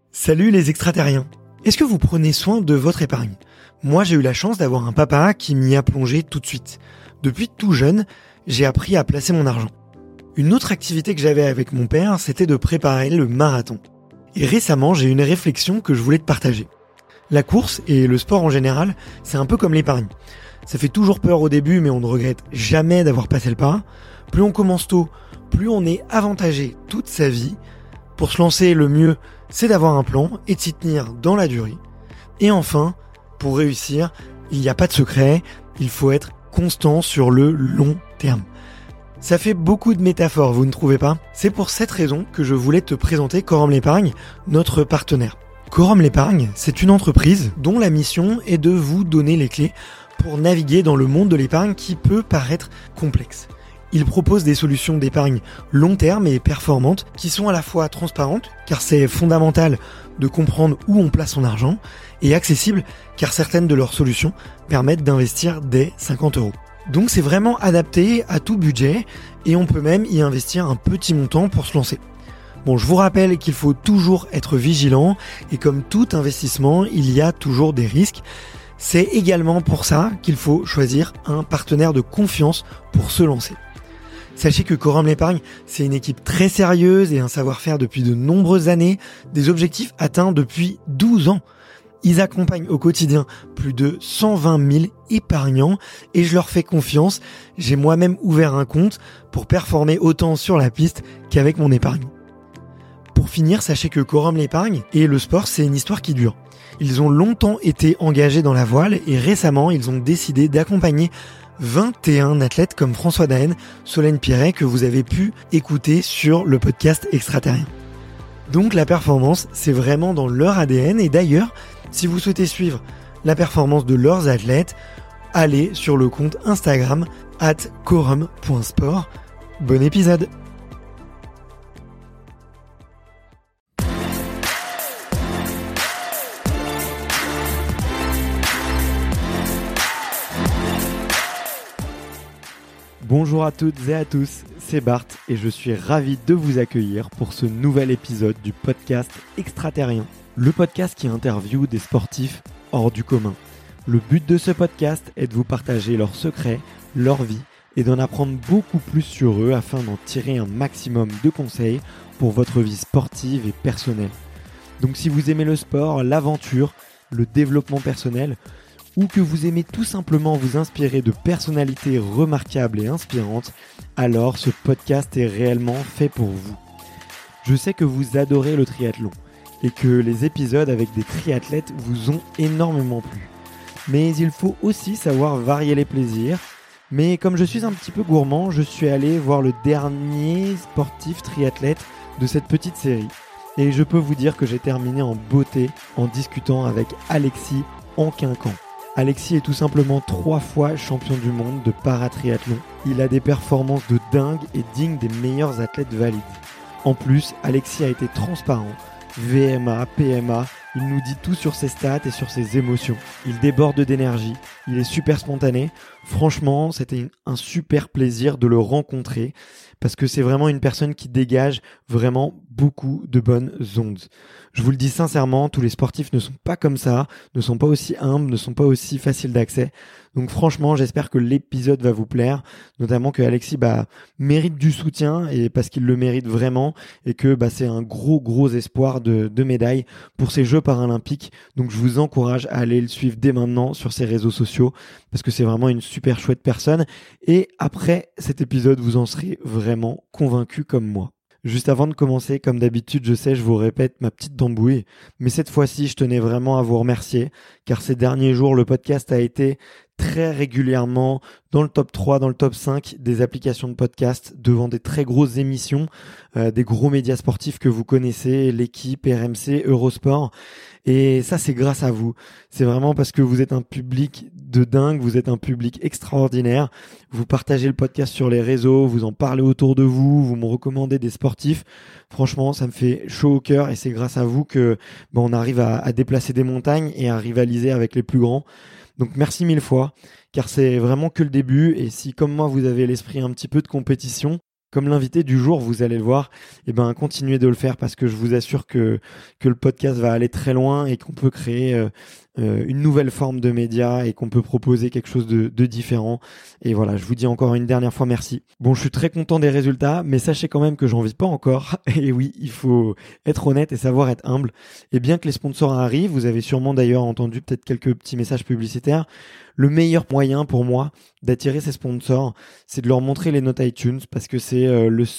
Salut les extraterriens. Est-ce que vous prenez soin de votre épargne ? Moi, j'ai eu la chance d'avoir un papa qui m'y a plongé tout de suite. Depuis tout jeune, j'ai appris à placer mon argent. Une autre activité que j'avais avec mon père, c'était de préparer le marathon. Et récemment, j'ai eu une réflexion que je voulais te partager. La course et le sport en général, c'est un peu comme l'épargne. Ça fait toujours peur au début, mais on ne regrette jamais d'avoir passé le pas. Plus on commence tôt, plus on est avantagé toute sa vie. Pour se lancer, le mieux, c'est d'avoir un plan et de s'y tenir dans la durée. Et enfin, pour réussir, il n'y a pas de secret, il faut être constant sur le long terme. Ça fait beaucoup de métaphores, vous ne trouvez pas ? C'est pour cette raison que je voulais te présenter Quorum l'Épargne, notre partenaire. Quorum l'Épargne, c'est une entreprise dont la mission est de vous donner les clés pour naviguer dans le monde de l'épargne qui peut paraître complexe. Il propose des solutions d'épargne long terme et performantes qui sont à la fois transparentes, car c'est fondamental de comprendre où on place son argent, et accessibles, car certaines de leurs solutions permettent d'investir dès 50 €. Donc c'est vraiment adapté à tout budget, et on peut même y investir un petit montant pour se lancer. Bon, je vous rappelle qu'il faut toujours être vigilant, et comme tout investissement, il y a toujours des risques. C'est également pour ça qu'il faut choisir un partenaire de confiance pour se lancer. Sachez que Quorum l'Épargne, c'est une équipe très sérieuse et un savoir-faire depuis de nombreuses années, des objectifs atteints depuis 12 ans. Ils accompagnent au quotidien plus de 120 000 épargnants et je leur fais confiance. J'ai moi-même ouvert un compte pour performer autant sur la piste qu'avec mon épargne. Pour finir, sachez que Quorum l'Épargne et le sport, c'est une histoire qui dure. Ils ont longtemps été engagés dans la voile et récemment, ils ont décidé d'accompagner 21 athlètes comme François Daen, Solène Piret que vous avez pu écouter sur le podcast Extraterrien. Donc la performance, c'est vraiment dans leur ADN et d'ailleurs, si vous souhaitez suivre la performance de leurs athlètes, allez sur le compte Instagram @quorum.sport. Bon épisode. Bonjour à toutes et à tous, c'est Bart et je suis ravi de vous accueillir pour ce nouvel épisode du podcast Extraterrien, le podcast qui interviewe des sportifs hors du commun. Le but de ce podcast est de vous partager leurs secrets, leur vie et d'en apprendre beaucoup plus sur eux afin d'en tirer un maximum de conseils pour votre vie sportive et personnelle. Donc si vous aimez le sport, l'aventure, le développement personnel, ou que vous aimez tout simplement vous inspirer de personnalités remarquables et inspirantes, alors ce podcast est réellement fait pour vous. Je sais que vous adorez le triathlon et que les épisodes avec des triathlètes vous ont énormément plu. Mais il faut aussi savoir varier les plaisirs. Mais comme je suis un petit peu gourmand, je suis allé voir le dernier sportif triathlète de cette petite série. Et je peux vous dire que j'ai terminé en beauté en discutant avec Alexis Anquincan. Alexis est tout simplement 3 fois champion du monde de paratriathlon. Il a des performances de dingue et dignes des meilleurs athlètes valides. En plus, Alexis a été transparent. VMA, PMA, il nous dit tout sur ses stats et sur ses émotions. Il déborde d'énergie, il est super spontané. Franchement, c'était un super plaisir de le rencontrer parce que c'est vraiment une personne qui dégage vraiment beaucoup de bonnes ondes. Je vous le dis sincèrement, tous les sportifs ne sont pas comme ça, ne sont pas aussi humbles, ne sont pas aussi faciles d'accès. Donc franchement, j'espère que l'épisode va vous plaire, notamment que Alexis mérite du soutien et parce qu'il le mérite vraiment et que c'est un gros espoir de médaille pour ces Jeux paralympiques. Donc je vous encourage à aller le suivre dès maintenant sur ses réseaux sociaux parce que c'est vraiment une super chouette personne et après cet épisode, vous en serez vraiment convaincu comme moi. Juste avant de commencer, comme d'habitude, je sais, je vous répète ma petite tambouille, mais cette fois-ci, je tenais vraiment à vous remercier, car ces derniers jours, le podcast a été très régulièrement dans le top 3, dans le top 5 des applications de podcast, devant des très grosses émissions, des gros médias sportifs que vous connaissez, l'équipe, RMC, Eurosport. Et ça, c'est grâce à vous. C'est vraiment parce que vous êtes un public de dingue, vous êtes un public extraordinaire. Vous partagez le podcast sur les réseaux, vous en parlez autour de vous, vous me recommandez des sportifs. Franchement, ça me fait chaud au cœur et c'est grâce à vous que on arrive à déplacer des montagnes et à rivaliser avec les plus grands. Donc merci 1000 fois, car c'est vraiment que le début. Et si, comme moi, vous avez l'esprit un petit peu de compétition, comme l'invité du jour, vous allez le voir, continuez de le faire parce que je vous assure que le podcast va aller très loin et qu'on peut créer une nouvelle forme de média et qu'on peut proposer quelque chose de différent. Et voilà, je vous dis encore une dernière fois merci. Bon, je suis très content des résultats, mais sachez quand même que j'en vis pas encore. Et oui, il faut être honnête et savoir être humble. Et bien que les sponsors arrivent, vous avez sûrement d'ailleurs entendu peut-être quelques petits messages publicitaires, le meilleur moyen pour moi d'attirer ces sponsors, c'est de leur montrer les notes iTunes parce que c'est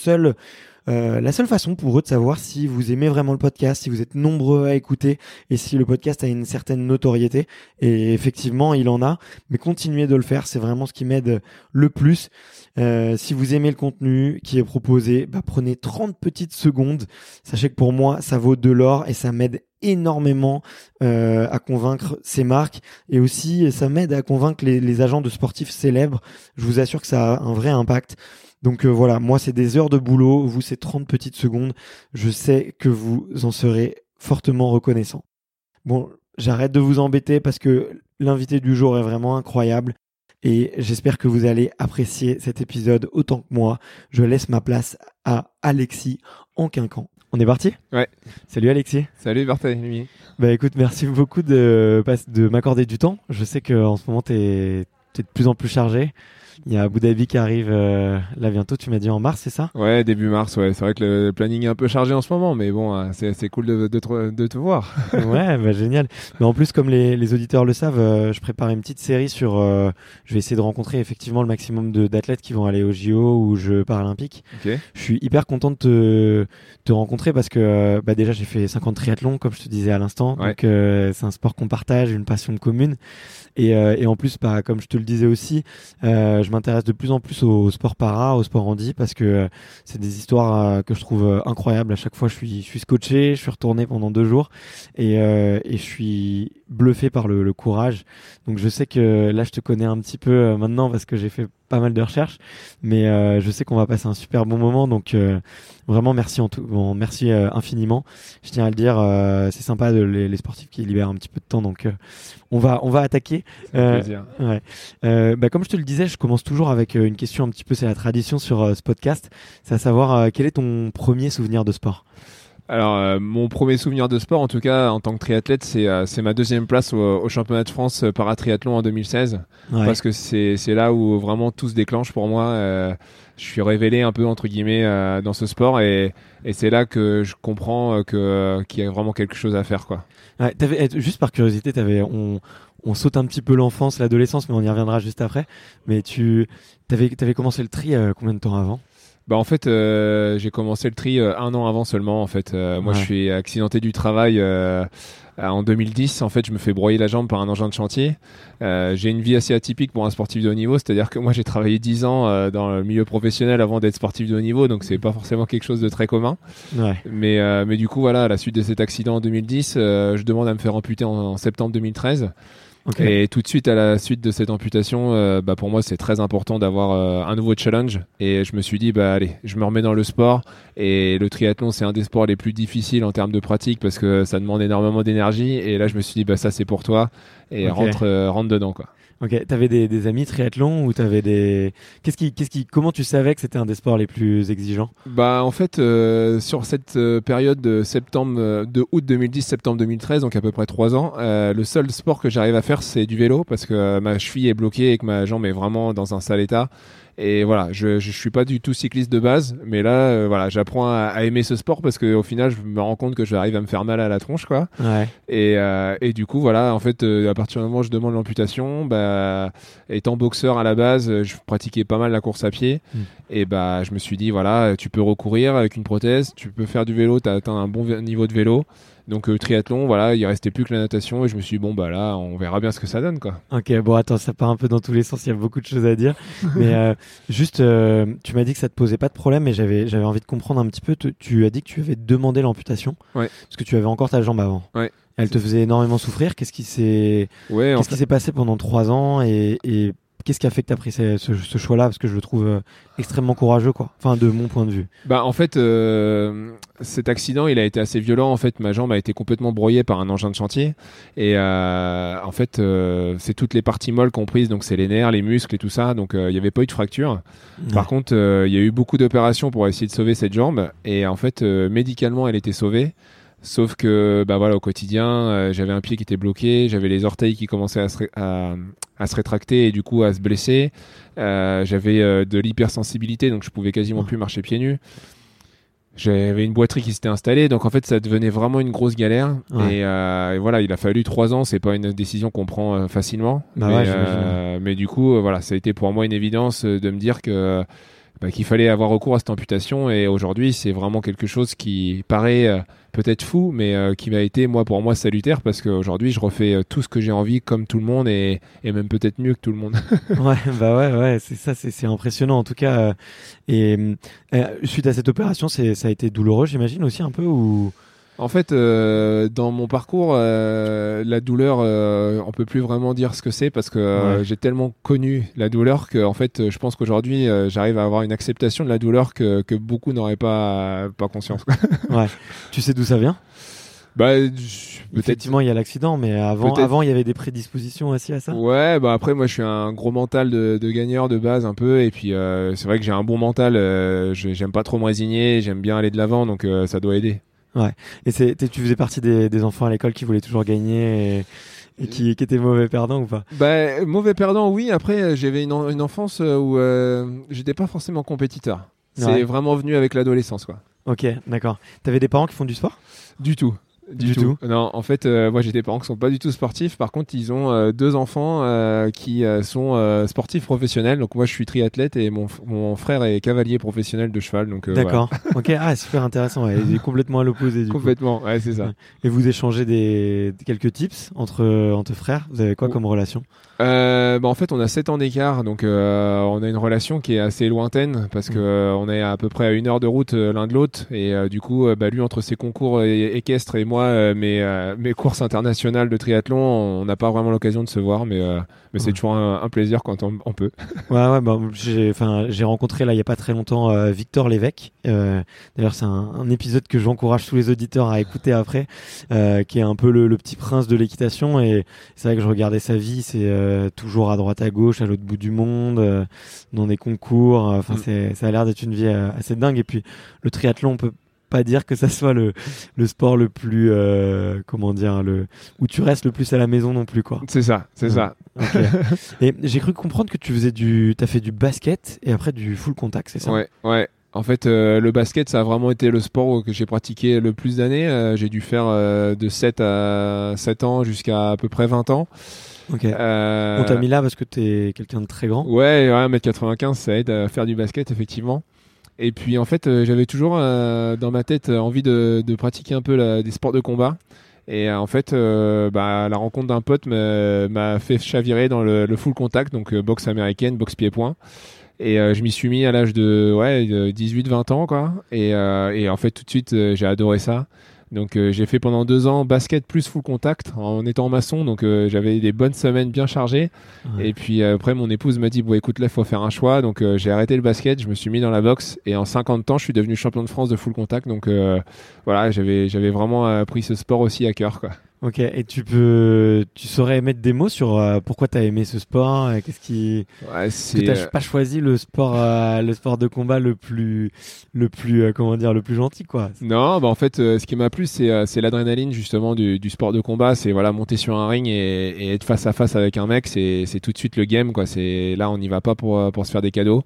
la seule façon pour eux de savoir si vous aimez vraiment le podcast, si vous êtes nombreux à écouter et si le podcast a une certaine notoriété. Et effectivement, il en a, mais continuez de le faire, c'est vraiment ce qui m'aide le plus. Si vous aimez le contenu qui est proposé, prenez 30 petites secondes. Sachez que pour moi, ça vaut de l'or et ça m'aide énormément à convaincre ces marques et aussi ça m'aide à convaincre les agents de sportifs célèbres. Je vous assure que ça a un vrai impact. Donc voilà, moi c'est des heures de boulot, vous c'est 30 petites secondes. Je sais que vous en serez fortement reconnaissant. Bon, j'arrête de vous embêter parce que l'invité du jour est vraiment incroyable et j'espère que vous allez apprécier cet épisode autant que moi. Je laisse ma place à Alexis en Quincan. On est parti ? Ouais. Salut Alexis. Salut Barthélemy. Écoute, merci beaucoup de m'accorder du temps. Je sais qu'en ce moment t'es de plus en plus chargé. Il y a Abu Dhabi qui arrive là bientôt, tu m'as dit en mars, c'est ça ? Ouais, début mars, ouais. C'est vrai que le planning est un peu chargé en ce moment, mais bon, c'est cool de te voir. Ouais, génial. Mais en plus, comme les auditeurs le savent, je prépare une petite série sur... je vais essayer de rencontrer effectivement le maximum d'athlètes qui vont aller aux JO ou Jeux paralympiques. Okay. Je suis hyper content de te rencontrer parce que déjà, j'ai fait 50 triathlons, comme je te disais à l'instant. Ouais. Donc, c'est un sport qu'on partage, une passion commune. Et en plus, comme je te le disais aussi, je m'intéresse de plus en plus au sport para, au sport handi, parce que c'est des histoires que je trouve incroyables. À chaque fois, je suis scotché, je suis retourné pendant 2 jours et je suis bluffé par le courage. Donc je sais que là, je te connais un petit peu maintenant parce que j'ai fait pas mal de recherches, mais je sais qu'on va passer un super bon moment. Donc vraiment merci merci infiniment. Je tiens à le dire, c'est sympa les sportifs qui libèrent un petit peu de temps. Donc on va attaquer. C'est un plaisir. Ouais. Comme je te le disais, je commence toujours avec une question un petit peu, c'est la tradition sur ce podcast, c'est à savoir quel est ton premier souvenir de sport ? Alors, mon premier souvenir de sport, en tout cas, en tant que triathlète, c'est ma deuxième place au championnat de France paratriathlon en 2016. Ouais. Parce que c'est là où vraiment tout se déclenche pour moi. Je suis révélé un peu, entre guillemets, dans ce sport et c'est là que je comprends qu'il y a vraiment quelque chose à faire, quoi. Ouais, juste par curiosité, on saute un petit peu l'enfance, l'adolescence, mais on y reviendra juste après. Mais t'avais commencé le tri combien de temps avant ? En fait, j'ai commencé le tri 1 an avant seulement. En fait, moi, je suis accidenté du travail en 2010. En fait, je me fais broyer la jambe par un engin de chantier. J'ai une vie assez atypique pour un sportif de haut niveau, c'est-à-dire que moi, j'ai travaillé 10 ans dans le milieu professionnel avant d'être sportif de haut niveau, donc c'est pas forcément quelque chose de très commun. Ouais. Mais du coup, voilà, à la suite de cet accident en 2010, je demande à me faire amputer en septembre 2013. Okay. Et tout de suite à la suite de cette amputation, pour moi c'est très important d'avoir un nouveau challenge et je me suis dit allez, je me remets dans le sport et le triathlon c'est un des sports les plus difficiles en termes de pratique parce que ça demande énormément d'énergie et là je me suis dit ça c'est pour toi et rentre dedans quoi. Ok, t'avais des amis triathlon ou t'avais des... Comment tu savais que c'était un des sports les plus exigeants ? En fait, sur cette période de août 2010, septembre 2013, donc à peu près 3 ans, le seul sport que j'arrive à faire, c'est du vélo parce que ma cheville est bloquée et que ma jambe est vraiment dans un sale état. Et voilà, je suis pas du tout cycliste de base, mais là, j'apprends à aimer ce sport parce qu'au final, je me rends compte que j'arrive à me faire mal à la tronche, quoi. Ouais. Et du coup, voilà, en fait, à partir du moment où je demande l'amputation, étant boxeur à la base, je pratiquais pas mal la course à pied. Et je me suis dit, voilà, tu peux recourir avec une prothèse, tu peux faire du vélo, t'as atteint un bon niveau de vélo. Donc triathlon, voilà, il restait plus que la natation et je me suis dit là, on verra bien ce que ça donne, quoi. Ok, attends, ça part un peu dans tous les sens, il y a beaucoup de choses à dire. Mais juste, tu m'as dit que ça te posait pas de problème, mais j'avais envie de comprendre un petit peu. Tu as dit que tu avais demandé l'amputation, parce que tu avais encore ta jambe avant. Ouais. Elle te faisait énormément souffrir. Qu'est-ce qui s'est passé pendant 3 ans et qu'est-ce qui a fait que tu as pris ce choix-là, parce que je le trouve extrêmement courageux, quoi. Enfin, de mon point de vue. Bah en fait, cet accident, il a été assez violent. En fait, ma jambe a été complètement broyée par un engin de chantier. Et en fait, c'est toutes les parties molles comprises. Donc c'est les nerfs, les muscles et tout ça. Donc il n'y avait pas eu de fracture. Ouais. Par contre, il y a eu beaucoup d'opérations pour essayer de sauver cette jambe. Et en fait, médicalement, elle était sauvée. Sauf que bah voilà, au quotidien, j'avais un pied qui était bloqué, j'avais les orteils qui commençaient à se rétracter et du coup à se blesser. J'avais de l'hypersensibilité, donc je pouvais quasiment plus marcher pieds nus. J'avais une boiterie qui s'était installée, donc en fait ça devenait vraiment une grosse galère. Ouais. Et voilà, il a fallu 3 ans, c'est pas une décision qu'on prend facilement. Bah mais du coup, voilà, ça a été pour moi une évidence de me dire que qu'il fallait avoir recours à cette amputation, et aujourd'hui c'est vraiment quelque chose qui paraît peut-être fou, mais qui m'a été pour moi salutaire, parce qu'aujourd'hui je refais tout ce que j'ai envie comme tout le monde, et même peut-être mieux que tout le monde. ouais, c'est ça, c'est impressionnant en tout cas. Suite à cette opération, ça a été douloureux, j'imagine aussi un peu, ou... En fait, dans mon parcours, la douleur, on peut plus vraiment dire ce que c'est, parce que j'ai tellement connu la douleur que, en fait, je pense qu'aujourd'hui, j'arrive à avoir une acceptation de la douleur que beaucoup n'auraient pas conscience. Ouais. Tu sais d'où ça vient ? Bah, effectivement, il y a l'accident, mais avant, il y avait des prédispositions aussi à ça. Ouais, bah après, moi, je suis un gros mental de gagneur de base un peu, et puis c'est vrai que j'ai un bon mental. J'aime pas trop me résigner, j'aime bien aller de l'avant, donc ça doit aider. Ouais. Et tu faisais partie des enfants à l'école qui voulaient toujours gagner et qui étaient mauvais perdants ou pas ? Bah, mauvais perdants, oui. Après, j'avais une enfance où j'étais pas forcément compétiteur. C'est vraiment venu avec l'adolescence, quoi. Ok, d'accord. T'avais des parents qui font du sport ? Du tout. Du tout. Non, en fait, moi j'ai des parents qui sont pas du tout sportifs. Par contre, ils ont 2 enfants qui sont sportifs professionnels. Donc moi, je suis triathlète, et mon frère est cavalier professionnel de cheval. Donc d'accord. Voilà. Ok, super intéressant. Ouais. Il est complètement à l'opposé. Complètement. Ouais, c'est ça. Et vous échangez quelques tips entre frères. Vous avez quoi comme relation ? En fait, on a 7 ans d'écart, donc on a une relation qui est assez lointaine, parce que on est à peu près à 1 heure de route l'un de l'autre, et du coup, lui, entre ses concours équestres et moi, mes courses internationales de triathlon, on n'a pas vraiment l'occasion de se voir, mais c'est toujours un plaisir quand on peut. Ouais, j'ai rencontré là il y a pas très longtemps Victor Lévesque. D'ailleurs, c'est un épisode que j'encourage tous les auditeurs à écouter après, qui est un peu le petit prince de l'équitation, et c'est vrai que je regardais sa vie, c'est toujours à droite à gauche, à l'autre bout du monde, dans des concours. Ça a l'air d'être une vie assez dingue. Et puis le triathlon, on peut pas dire que ça soit le sport le plus où tu restes le plus à la maison non plus, quoi. C'est ça. Okay. Et j'ai cru comprendre que t'as fait du basket et après du full contact, c'est ça ? Ouais. En fait, le basket, ça a vraiment été le sport que j'ai pratiqué le plus d'années. J'ai dû faire de 7 ans jusqu'à à peu près 20 ans. Ok. On t'a mis là parce que t'es quelqu'un de très grand. Ouais, 1m95, ça aide à faire du basket, effectivement. Et puis en fait, j'avais toujours dans ma tête envie de pratiquer un peu des sports de combat. Et en fait, la rencontre d'un pote m'a fait chavirer dans le full contact, donc boxe américaine, boxe pied-point. Et je m'y suis mis à l'âge de 18-20 ans, quoi. Et en fait, tout de suite, j'ai adoré ça. Donc j'ai fait pendant 2 ans basket plus full contact en étant maçon, donc j'avais des bonnes semaines bien chargées. Et puis après, mon épouse m'a dit écoute, là il faut faire un choix, donc j'ai arrêté le basket, je me suis mis dans la boxe, et en 50 ans je suis devenu champion de France de full contact. Donc voilà, j'avais vraiment pris ce sport aussi à cœur, quoi. Ok, et tu saurais mettre des mots sur pourquoi t'as aimé ce sport, qu'est-ce qui... que t'as pas choisi le sport de combat le plus le plus gentil, quoi. Non, en fait, ce qui m'a plu, c'est l'adrénaline justement du sport de combat. C'est monter sur un ring et être face à face avec un mec, c'est tout de suite le game, quoi. Là, on n'y va pas pour se faire des cadeaux.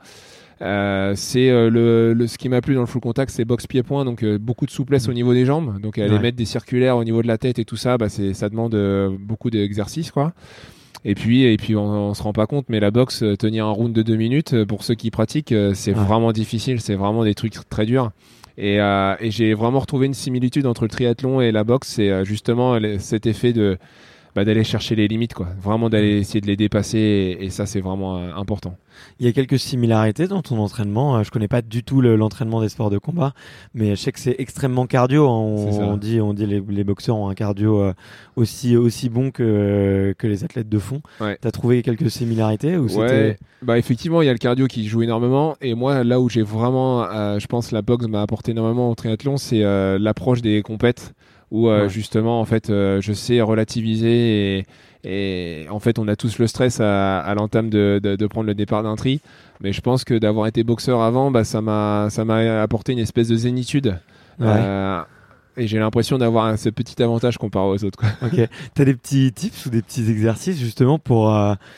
Ce qui m'a plu dans le full contact, c'est boxe pied-point, donc beaucoup de souplesse au niveau des jambes, donc aller mettre des circulaires au niveau de la tête et tout ça, ça demande beaucoup d'exercices, quoi. Et puis on se rend pas compte, mais la boxe, tenir un round de 2 minutes, pour ceux qui pratiquent, c'est vraiment difficile, c'est vraiment des trucs très durs. Et j'ai vraiment retrouvé une similitude entre le triathlon et la boxe, c'est justement cet effet de d'aller chercher les limites, quoi. Vraiment d'aller essayer de les dépasser, et ça, c'est vraiment important. Il y a quelques similarités dans ton entraînement. Je connais pas du tout l'entraînement des sports de combat, mais je sais que c'est extrêmement cardio. On dit les boxeurs ont un cardio aussi bon que les athlètes de fond. Ouais. T'as trouvé quelques similarités ou Ouais, effectivement, il y a le cardio qui joue énormément. Et moi, là où j'ai vraiment, je pense, la boxe m'a apporté énormément au triathlon, c'est l'approche des compètes où justement, en fait, je sais relativiser et en fait, on a tous le stress à l'entame de prendre le départ d'un tri. Mais je pense que d'avoir été boxeur avant, ça m'a apporté une espèce de zénitude. Ouais. Et j'ai l'impression d'avoir ce petit avantage comparé aux autres, quoi. Ok. T'as des petits tips ou des petits exercices justement pour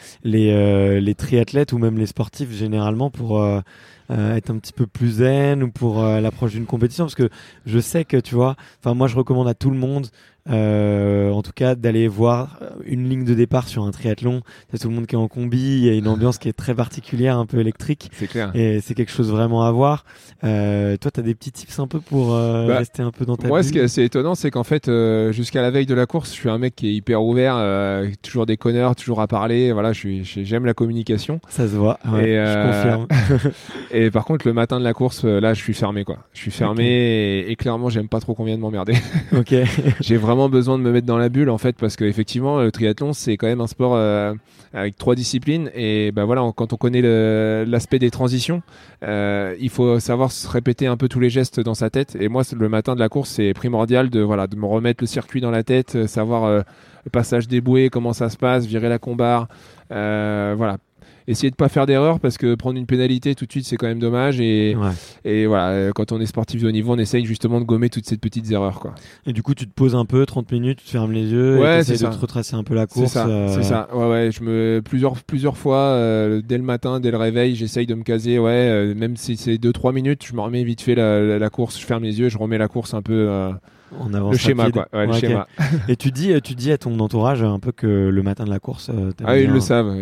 les triathlètes ou même les sportifs généralement pour être un petit peu plus zen ou pour l'approche d'une compétition, parce que je sais que tu vois, enfin moi je recommande à tout le monde en tout cas d'aller voir une ligne de départ sur un triathlon. C'est tout le monde qui est en combi, il y a une ambiance qui est très particulière, un peu électrique. C'est clair. Et c'est quelque chose vraiment à voir. Toi, t'as des petits tips un peu pour rester un peu dans ta Moi, bulle? ce qui est assez étonnant, c'est qu'en fait, jusqu'à la veille de la course, je suis un mec qui est hyper ouvert, toujours déconneur, toujours à parler. Voilà, j'aime la communication. Ça se voit. Ouais, Et, je confirme. Et par contre, le matin de la course, là, je suis fermé, quoi. Je suis fermé, Okay. et clairement, j'aime pas trop qu'on vienne m'emmerder. Ok. J'ai vraiment besoin de me mettre dans la bulle, en fait, parce qu'effectivement, le triathlon, c'est quand même un sport avec 3 disciplines. Et ben voilà, quand on connaît l'aspect des transitions, il faut savoir se répéter un peu tous les gestes dans sa tête. Et moi, le matin de la course, c'est primordial de me remettre le circuit dans la tête, savoir le passage des bouées, comment ça se passe, virer la combarre. Voilà. Essayer de pas faire d'erreur, parce que prendre une pénalité tout de suite, c'est quand même dommage. Et voilà, quand on est sportif de haut niveau, on essaye justement de gommer toutes ces petites erreurs, quoi. Et du coup, tu te poses un peu, 30 minutes, tu te fermes les yeux et tu essaies de te retracer un peu la course. C'est ça. Ouais, plusieurs fois, dès le matin, dès le réveil, j'essaye de me caser. Même si c'est 2-3 minutes, je me remets vite fait la course, je ferme les yeux, je remets la course un peu. On avance le schéma, rapide. quoi. Ouais, le schéma. Et tu dis à ton entourage un peu que le matin de la course, ils le savent.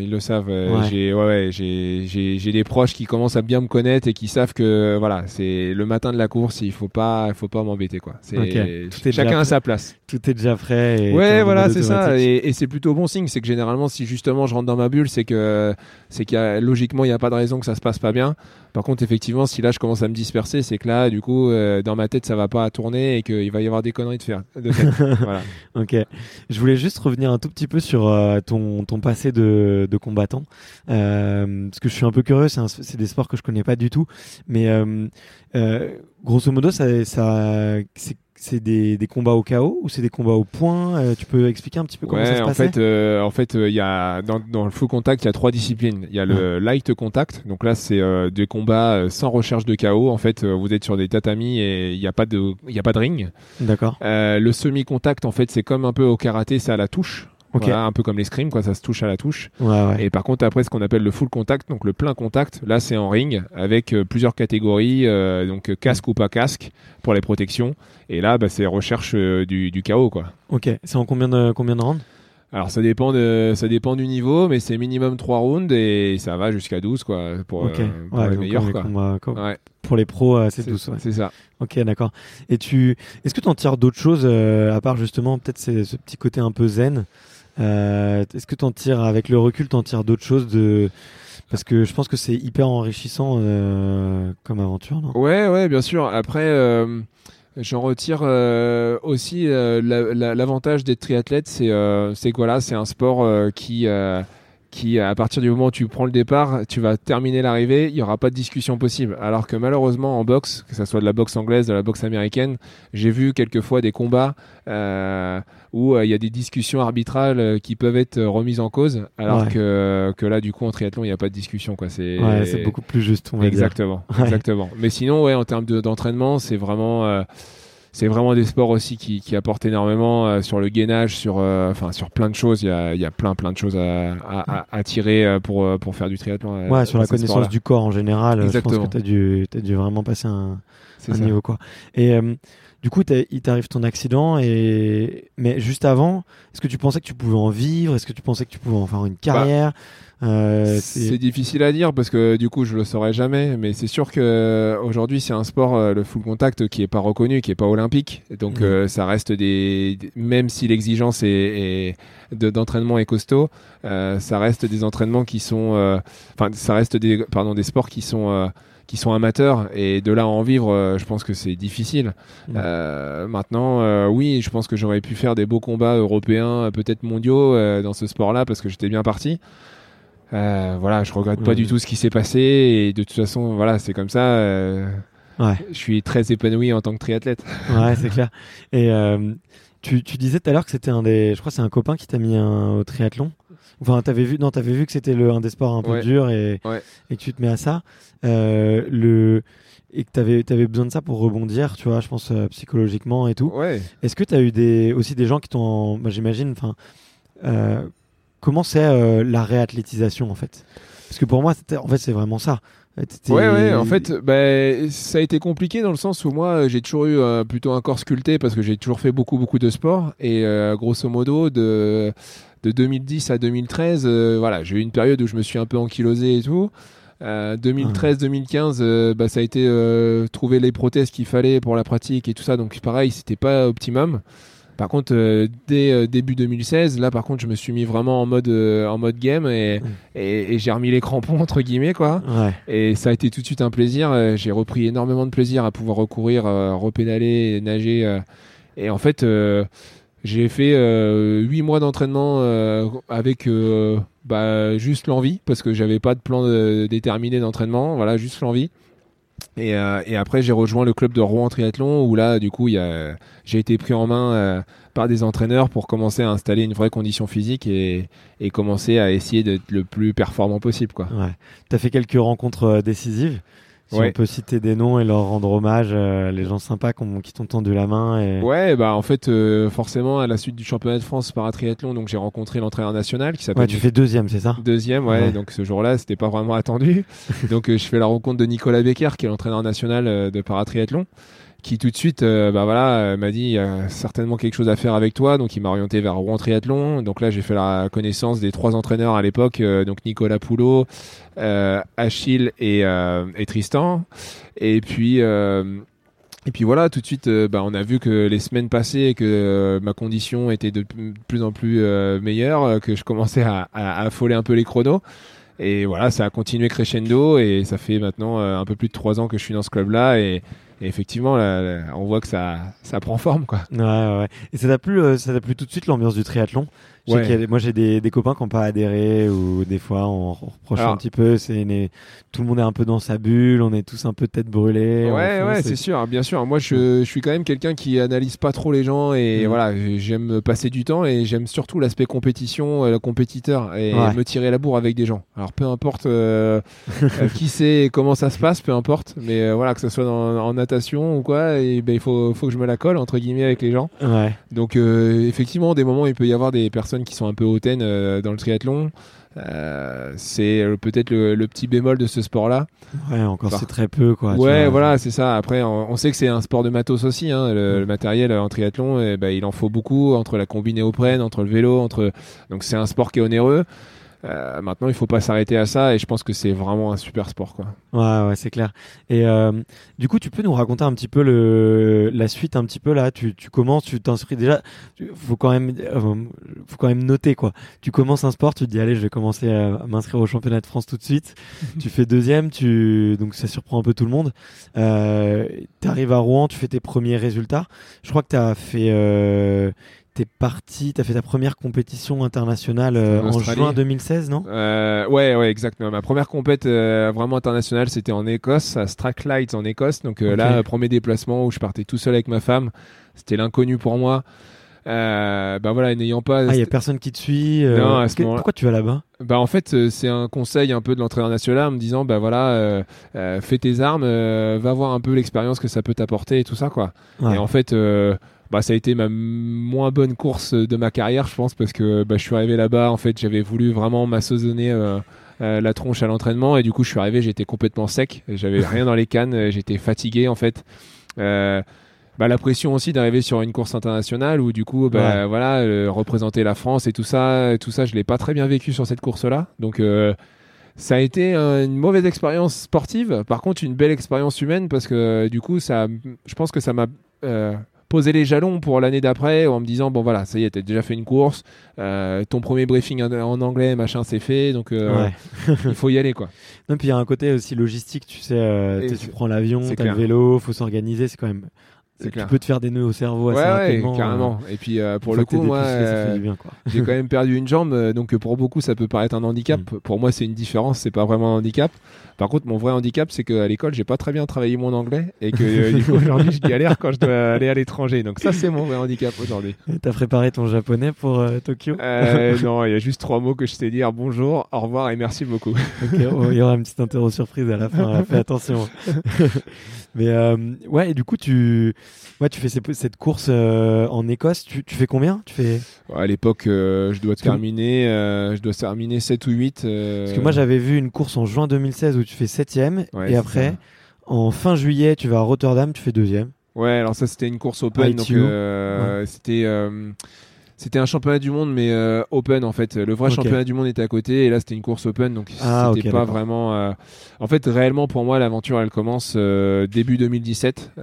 J'ai des proches qui commencent à bien me connaître et qui savent que voilà, c'est le matin de la course, il faut pas m'embêter, quoi. Chacun à sa place. Tout est déjà prêt. Et voilà, c'est ça. Et c'est plutôt bon signe, c'est que généralement, si justement je rentre dans ma bulle, c'est logiquement, il y a pas de raison que ça se passe pas bien. Par contre, effectivement, si là je commence à me disperser, c'est que là, du coup, dans ma tête, ça va pas tourner et qu'il va y avoir des conneries de faire. Voilà. Ok. Je voulais juste revenir un tout petit peu sur ton passé de combattant, parce que je suis un peu curieux. C'est des sports que je connais pas du tout, mais grosso modo, c'est des combats au KO ou c'est des combats au point? Tu peux expliquer un petit peu comment ça se passait? En fait, il y a dans le full contact, il y a 3 disciplines. Il y a le light contact, donc là c'est des combats sans recherche de KO. En fait, vous êtes sur des tatamis et il y a pas de ring. D'accord. Le semi contact, en fait, c'est comme un peu au karaté, c'est à la touche. Okay. Voilà, un peu comme l'escrime, quoi, ça se touche à la touche. Ouais. Et par contre, après, ce qu'on appelle le full contact, donc le plein contact, là, c'est en ring avec plusieurs catégories, donc casque ou pas casque pour les protections. Et là, c'est recherche du KO, quoi. Ok. C'est en combien de rounds? Alors, ça dépend du niveau, mais c'est minimum 3 rounds et ça va jusqu'à 12, quoi, pour les meilleurs, quoi. Pour les pros, c'est 12. Ouais. C'est ça. Ok, d'accord. Et est-ce que tu en tires d'autres choses, à part justement peut-être ce petit côté un peu zen? Est-ce que t'en tires, avec le recul, t'en tires d'autres choses parce que je pense que c'est hyper enrichissant comme aventure, non? Ouais, bien sûr. Après, j'en retire aussi l'avantage d'être triathlète, c'est que voilà, c'est un sport qui à partir du moment où tu prends le départ, tu vas terminer l'arrivée, il n'y aura pas de discussion possible. Alors que malheureusement en boxe, que ce soit de la boxe anglaise, de la boxe américaine, j'ai vu quelquefois des combats où il y a des discussions arbitrales qui peuvent être remises en cause, alors que là du coup en triathlon il n'y a pas de discussion, quoi. C'est beaucoup plus juste, on va dire. Exactement. Mais sinon en termes d'entraînement, c'est vraiment des sports aussi qui apportent énormément sur le gainage, sur plein de choses. Il y a plein de choses à tirer pour faire du triathlon. Sur la connaissance du corps en général. Exactement. Je pense que t'as dû vraiment passer un niveau, quoi. Et du coup, il t'arrive ton accident, mais juste avant, est-ce que tu pensais que tu pouvais en vivre? Est-ce que tu pensais que tu pouvais en faire une carrière? C'est difficile à dire parce que du coup je le saurais jamais, mais c'est sûr que aujourd'hui c'est un sport, le full contact, qui est pas reconnu, qui est pas olympique, donc ça reste même si l'exigence d'entraînement est costaud, ça reste des entraînements qui sont, ça reste des sports qui sont amateurs, et de là à en vivre, je pense que c'est difficile. Maintenant, oui, je pense que j'aurais pu faire des beaux combats européens, peut-être mondiaux, dans ce sport-là, parce que j'étais bien parti. Je regrette pas du tout ce qui s'est passé, et de toute façon, voilà, c'est comme ça. Je suis très épanoui en tant que triathlète. Ouais, c'est clair. Et tu disais tout à l'heure que c'était je crois que c'est un copain qui t'a mis au triathlon. Enfin, t'avais vu que c'était un des sports un peu dur, et que tu te mets à ça. Et que t'avais besoin de ça pour rebondir, tu vois, je pense, psychologiquement et tout. Ouais. Est-ce que t'as eu aussi des gens qui t'ont, j'imagine, comment c'est la réathlétisation, en fait? Parce que pour moi, c'est vraiment ça. Ouais, en fait, ça a été compliqué dans le sens où moi, j'ai toujours eu plutôt un corps sculpté parce que j'ai toujours fait beaucoup, beaucoup de sport, et grosso modo, de 2010 à 2013, j'ai eu une période où je me suis un peu ankylosé et tout. 2013-2015, ça a été trouver les prothèses qu'il fallait pour la pratique et tout ça, donc pareil, c'était pas optimum. Par contre, dès début 2016, là par contre, je me suis mis vraiment en mode game, et j'ai remis les crampons entre guillemets, quoi. Ouais. Et ça a été tout de suite un plaisir. J'ai repris énormément de plaisir à pouvoir recourir, repédaler, nager. Et en fait, j'ai fait 8 mois d'entraînement avec juste l'envie, parce que j'avais pas de plan déterminé d'entraînement. Voilà, juste l'envie. Et après, j'ai rejoint le club de Rouen Triathlon, où là, du coup, j'ai été pris en main par des entraîneurs pour commencer à installer une vraie condition physique, et commencer à essayer d'être le plus performant possible, quoi. Ouais. T'as fait quelques rencontres décisives. Si on peut citer des noms et leur rendre hommage, les gens sympas qui t'ont tendu la main. Ouais, en fait, forcément, à la suite du championnat de France paratriathlon, donc j'ai rencontré l'entraîneur national qui s'appelle. Ouais, tu fais deuxième, c'est ça? Deuxième, ouais. Donc ce jour-là, c'était pas vraiment attendu. Donc je fais la rencontre de Nicolas Becker, qui est l'entraîneur national de paratriathlon, qui tout de suite m'a dit il y a certainement quelque chose à faire avec toi, donc il m'a orienté vers Rouen Triathlon. Donc là, j'ai fait la connaissance des 3 entraîneurs à l'époque, donc Nicolas Poulot, Achille et Tristan. Et puis voilà, tout de suite, on a vu que les semaines passaient, et que ma condition était de plus en plus meilleure, que je commençais à affoler un peu les chronos. Et voilà, ça a continué crescendo, et ça fait maintenant un peu plus de 3 ans que je suis dans ce club-là, et effectivement, là, on voit que ça prend forme, quoi. Ouais. Et ça t'a plu tout de suite, l'ambiance du triathlon? Moi, j'ai des copains qui n'ont pas adhéré, ou des fois on reproche un petit peu. Tout le monde est un peu dans sa bulle, on est tous un peu tête brûlée. Ouais, c'est sûr, bien sûr. Moi, je suis quand même quelqu'un qui analyse pas trop les gens, et voilà, j'aime passer du temps, et j'aime surtout l'aspect compétition, le compétiteur, et me tirer la bourre avec des gens. Alors peu importe qui c'est et comment ça se passe, peu importe, mais voilà, que ce soit en natation ou quoi, et il faut que je me la colle entre guillemets avec les gens. Ouais. Donc effectivement, des moments il peut y avoir des personnes qui sont un peu hautaines dans le triathlon. C'est peut-être le petit bémol de ce sport-là. Ouais, c'est très peu, quoi. Ouais, voilà, c'est ça. Après, on sait que c'est un sport de matos aussi, hein, le matériel en triathlon, et il en faut beaucoup, entre la combi néoprène, entre le vélo, donc c'est un sport qui est onéreux. Maintenant, il faut pas s'arrêter à ça, et je pense que c'est vraiment un super sport, quoi. Ouais, c'est clair. Et du coup, tu peux nous raconter un petit peu la suite, un petit peu là. Tu commences, tu t'inscris déjà. Faut quand même noter, quoi. Tu commences un sport, tu te dis allez, je vais commencer à m'inscrire au championnat de France tout de suite. Tu fais deuxième, donc ça surprend un peu tout le monde. T'arrives à Rouen, tu fais tes premiers résultats. Je crois que t'as fait. T'es parti, t'as fait ta première compétition internationale en juin 2016, non? Ouais, exactement. Ma première compète vraiment internationale, c'était en Écosse, à Strathclyde en Écosse. Donc là, premier déplacement où je partais tout seul avec ma femme. C'était l'inconnu pour moi. Voilà, n'ayant pas. Il y a personne qui te suit. Non, à ce moment-là. Pourquoi tu vas là-bas? En fait, c'est un conseil un peu de l'entraîneur national, en me disant fais tes armes, va voir un peu l'expérience que ça peut t'apporter et tout ça, quoi. Ouais. Et en fait. Ça a été ma moins bonne course de ma carrière, je pense, parce que je suis arrivé là-bas, en fait, j'avais voulu vraiment m'assaisonner la tronche à l'entraînement, et du coup, je suis arrivé, j'étais complètement sec, j'avais rien dans les cannes, j'étais fatigué, en fait. la pression aussi d'arriver sur une course internationale où du coup voilà, représenter la France et tout ça je l'ai pas très bien vécu sur cette course-là. Donc ça a été une mauvaise expérience sportive, par contre une belle expérience humaine parce que du coup je pense que ça m'a posé les jalons pour l'année d'après en me disant bon voilà, ça y est, t'as déjà fait une course, ton premier briefing en anglais machin c'est fait, donc il faut y aller quoi. Non, puis il y a un côté aussi logistique, tu sais, tu prends l'avion, t'as le vélo, faut s'organiser, c'est quand même... Tu peux te faire des nœuds au cerveau assez rapidement. Ouais, carrément. Et puis pour le coup, moi, ça fait du bien, quoi. j'ai quand même perdu une jambe, donc pour beaucoup, ça peut paraître un handicap. Pour moi, c'est une différence, c'est pas vraiment un handicap. Par contre, mon vrai handicap, c'est qu'à l'école, j'ai pas très bien travaillé mon anglais et que du coup, aujourd'hui, je galère quand je dois aller à l'étranger. Donc ça, c'est mon vrai handicap aujourd'hui. T'as préparé ton japonais pour Tokyo? Non, il y a juste 3 mots que je sais dire: bonjour, au revoir et merci beaucoup. Ok, il y aura une petite interro surprise à la fin. Fais attention. Mais ouais, et du coup, tu fais cette course en Écosse. Tu fais combien? À l'époque, je dois terminer 7 ou 8. Parce que moi, j'avais vu une course en juin 2016 où tu fais 7e. Et après, en fin juillet, tu vas à Rotterdam, tu fais 2e. Ouais, alors ça, c'était une course open. Donc, c'était un championnat du monde, mais open en fait. Le vrai championnat du monde était à côté, et là c'était une course open, donc c'était pas vraiment. En fait, réellement pour moi, l'aventure elle commence début 2017.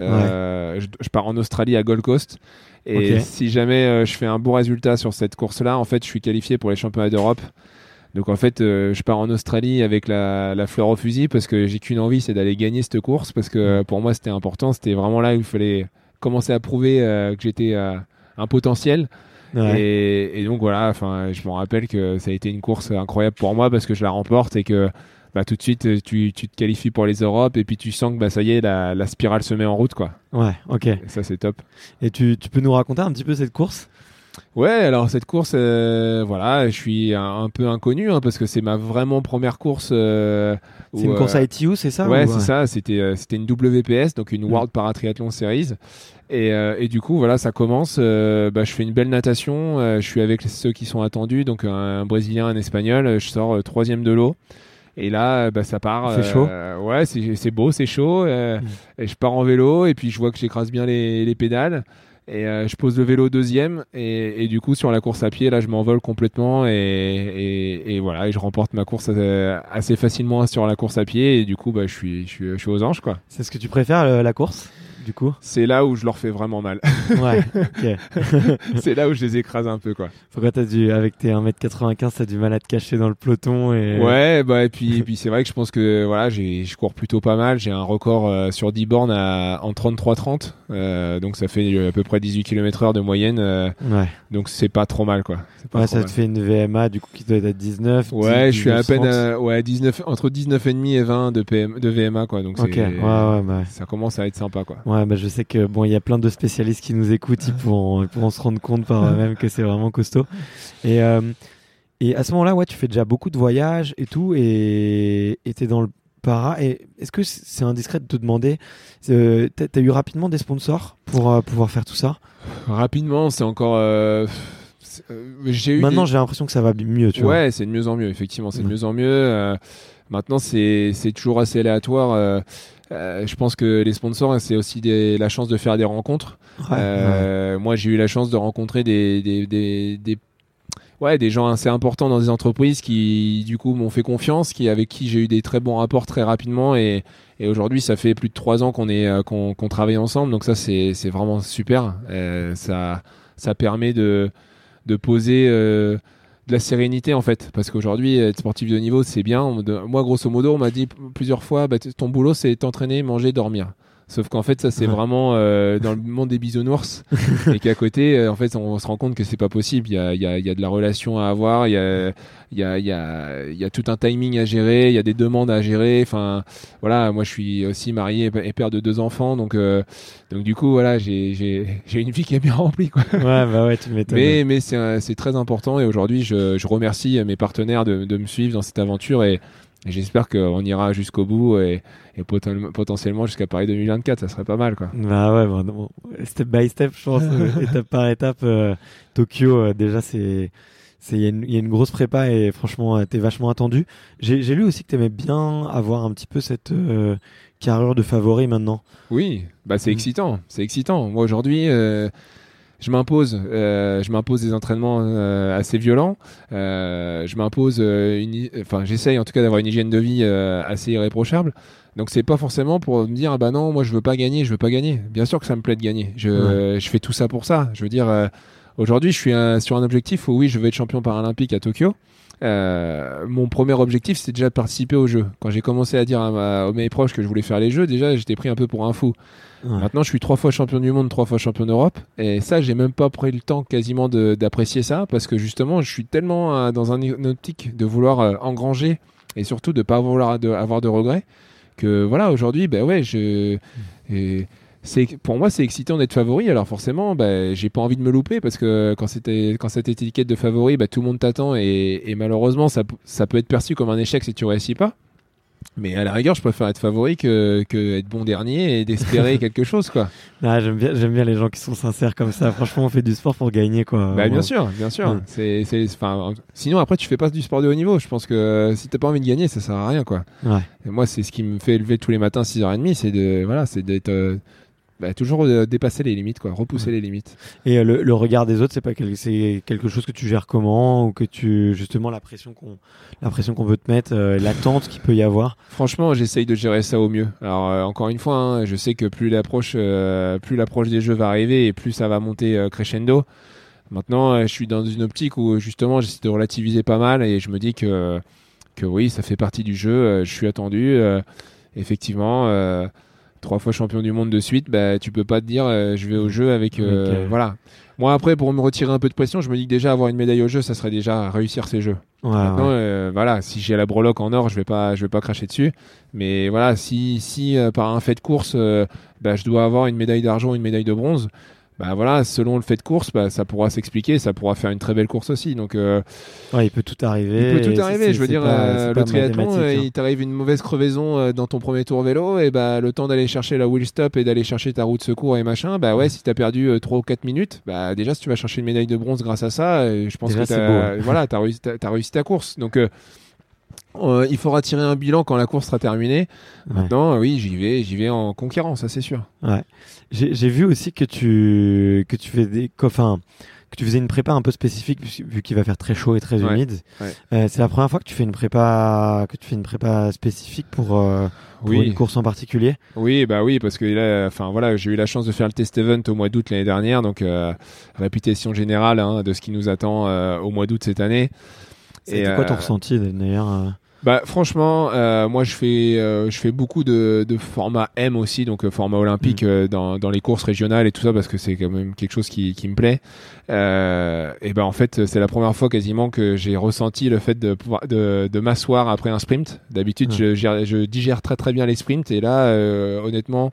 Je pars en Australie à Gold Coast, et si jamais je fais un bon résultat sur cette course-là, en fait, je suis qualifié pour les championnats d'Europe. Donc en fait, je pars en Australie avec la fleur au fusil parce que j'ai qu'une envie, c'est d'aller gagner cette course, parce que pour moi c'était important. C'était vraiment là où il fallait commencer à prouver que j'étais un potentiel. Ouais. Et donc voilà, je me rappelle que ça a été une course incroyable pour moi parce que je la remporte et que tout de suite tu te qualifies pour les Europes, et puis tu sens que ça y est, la spirale se met en route, quoi. Ouais, ok. Et ça c'est top. Et tu peux nous raconter un petit peu cette course? Ouais, alors cette course, voilà, je suis un peu inconnu parce que c'est ma vraiment première course. C'est une course à ITU, c'est ça? Ouais, c'est ça. C'était une WPS, donc une World Paratriathlon Series. Et du coup, voilà, ça commence. Je fais une belle natation. Je suis avec ceux qui sont attendus, donc un Brésilien, un Espagnol. Je sors 3e de l'eau. Et là, ça part. C'est chaud. Ouais, c'est beau, c'est chaud. Et je pars en vélo, et puis je vois que j'écrase bien les pédales. Et je pose le vélo 2e, et du coup sur la course à pied, là je m'envole complètement, et voilà, et je remporte ma course assez facilement sur la course à pied, et du coup je suis aux anges, quoi. C'est ce que tu préfères, la course, du coup? C'est là où je leur fais vraiment mal. Ouais, ok. C'est là où je les écrase un peu, quoi. Pourquoi avec tes 1m95, t'as du mal à te cacher dans le peloton Ouais, et puis c'est vrai que je pense que voilà, je cours plutôt pas mal. J'ai un record sur 10 bornes en 33-30, donc ça fait à peu près 18 km/h de moyenne. Ouais. Donc c'est pas trop mal, quoi. Ça te fait une VMA du coup qui doit être à 19. Ouais, je suis à peine 19, entre 19,5 et 20 de VMA, quoi. Donc ça commence à être sympa, quoi. Ouais, je sais que il y a plein de spécialistes qui nous écoutent, ils pourront se rendre compte par eux-mêmes que c'est vraiment costaud. Et à ce moment-là, tu fais déjà beaucoup de voyages et tout, et t'es dans le para. Et est-ce que c'est indiscret de te demander, t'as eu rapidement des sponsors pour pouvoir faire tout ça? Rapidement, c'est encore. J'ai l'impression que ça va mieux, tu vois. Ouais, c'est de mieux en mieux, effectivement, c'est de mieux en mieux. Maintenant, c'est toujours assez aléatoire. Je pense que les sponsors, c'est aussi la chance de faire des rencontres. Moi, j'ai eu la chance de rencontrer des gens assez importants dans des entreprises qui, du coup, m'ont fait confiance, avec qui j'ai eu des très bons rapports très rapidement. Et aujourd'hui, ça fait plus de 3 ans qu'on travaille ensemble. Donc ça, c'est vraiment super. Ça permet de poser de la sérénité, en fait, parce qu'aujourd'hui être sportif de haut niveau, c'est bien. Moi, grosso modo, on m'a dit plusieurs fois, ton boulot c'est t'entraîner, manger, dormir. Sauf qu'en fait, ça c'est vraiment dans le monde des bisounours, et qu'à côté, en fait, on se rend compte que c'est pas possible. Il y a de la relation à avoir, il y a tout un timing à gérer, il y a des demandes à gérer. Enfin, voilà, moi je suis aussi marié et père de 2 enfants, donc du coup voilà, j'ai une vie qui est bien remplie, quoi. Ouais, tu m'étonnes. Mais c'est très important, et aujourd'hui je remercie mes partenaires de me suivre dans cette aventure, et j'espère qu'on ira jusqu'au bout, et potentiellement jusqu'à Paris 2024, ça serait pas mal, quoi. Step by step, je pense, étape par étape. Tokyo, déjà c'est il y a une grosse prépa et franchement, t'es vachement attendu. J'ai lu aussi que t'aimais bien avoir un petit peu cette carrure de favori maintenant. Oui, bah c'est excitant, c'est excitant. Moi aujourd'hui, je m'impose des entraînements assez violents. Je m'impose j'essaye en tout cas d'avoir une hygiène de vie assez irréprochable. Donc c'est pas forcément pour me dire ah bah non, moi je veux pas gagner. Bien sûr que ça me plaît de gagner. Je fais tout ça pour ça. Je veux dire aujourd'hui, je suis sur un objectif où oui, je veux être champion paralympique à Tokyo. Mon premier objectif, c'était déjà de participer aux Jeux. Quand j'ai commencé à dire à mes proches que je voulais faire les Jeux, déjà j'étais pris un peu pour un fou. Ouais. Maintenant, je suis 3 fois champion du monde, 3 fois champion d'Europe, et ça, j'ai même pas pris le temps quasiment d'apprécier ça, parce que justement, je suis tellement dans une optique de vouloir engranger et surtout de pas vouloir avoir de regrets que voilà, aujourd'hui, bah ouais, pour moi, c'est excitant d'être favori. Alors forcément, j'ai pas envie de me louper parce que quand cette étiquette de favori, tout le monde t'attend et malheureusement, ça peut être perçu comme un échec si tu réussis pas. Mais à la rigueur, je préfère être favori que être bon dernier et d'espérer quelque chose, quoi. Ah, j'aime bien les gens qui sont sincères comme ça. Franchement, on fait du sport pour gagner, quoi. Bien sûr. Ouais. Sinon, après, tu fais pas du sport de haut niveau. Je pense que si t'as pas envie de gagner, ça sert à rien, quoi. Ouais. Et moi, c'est ce qui me fait lever tous les matins à 6h30, c'est d'être toujours dépasser les limites, quoi, repousser les limites. Et le regard des autres, c'est quelque chose que tu gères comment, ou que justement la pression qu'on veut te mettre, l'attente qu'il peut y avoir. Franchement, j'essaye de gérer ça au mieux. Alors encore une fois, je sais que plus l'approche des Jeux va arriver et plus ça va monter crescendo. Maintenant, je suis dans une optique où justement j'essaie de relativiser pas mal et je me dis que oui, ça fait partie du jeu. Je suis attendu, effectivement. 3 fois champion du monde de suite, tu peux pas te dire je vais au jeu avec voilà. Moi après, pour me retirer un peu de pression, je me dis que déjà avoir une médaille au jeu, ça serait déjà réussir ces jeux. Ouais, maintenant voilà, si j'ai la breloque en or, je vais pas cracher dessus, mais voilà, si par un fait de course je dois avoir une médaille d'argent, une médaille de bronze, voilà, selon le fait de course, ça pourra s'expliquer, ça pourra faire une très belle course aussi. Donc, il peut tout arriver. Je veux dire, le triathlon, il t'arrive une mauvaise crevaison dans ton premier tour vélo, et le temps d'aller chercher la wheel stop et d'aller chercher ta roue de secours et machin, si t'as perdu 3 ou 4 minutes, déjà si tu vas chercher une médaille de bronze grâce à ça, je pense déjà, que t'as réussi ta course. Donc il faudra tirer un bilan quand la course sera terminée. Ouais. Maintenant, oui, j'y vais en conquérant, ça c'est sûr. Ouais. J'ai vu aussi que tu faisais une prépa un peu spécifique vu qu'il va faire très chaud et très humide. Ouais. C'est la première fois que tu fais une prépa spécifique pour une course en particulier. Oui, parce que là, j'ai eu la chance de faire le test event au mois d'août l'année dernière, donc réputation générale de ce qui nous attend au mois d'août cette année. C'était quoi ton ressenti d'ailleurs franchement, moi je fais beaucoup de format M aussi, donc format olympique dans les courses régionales et tout ça parce que c'est quand même quelque chose qui me plaît. En fait, c'est la première fois quasiment que j'ai ressenti le fait de m'asseoir après un sprint. D'habitude, je digère très très bien les sprints et là, honnêtement.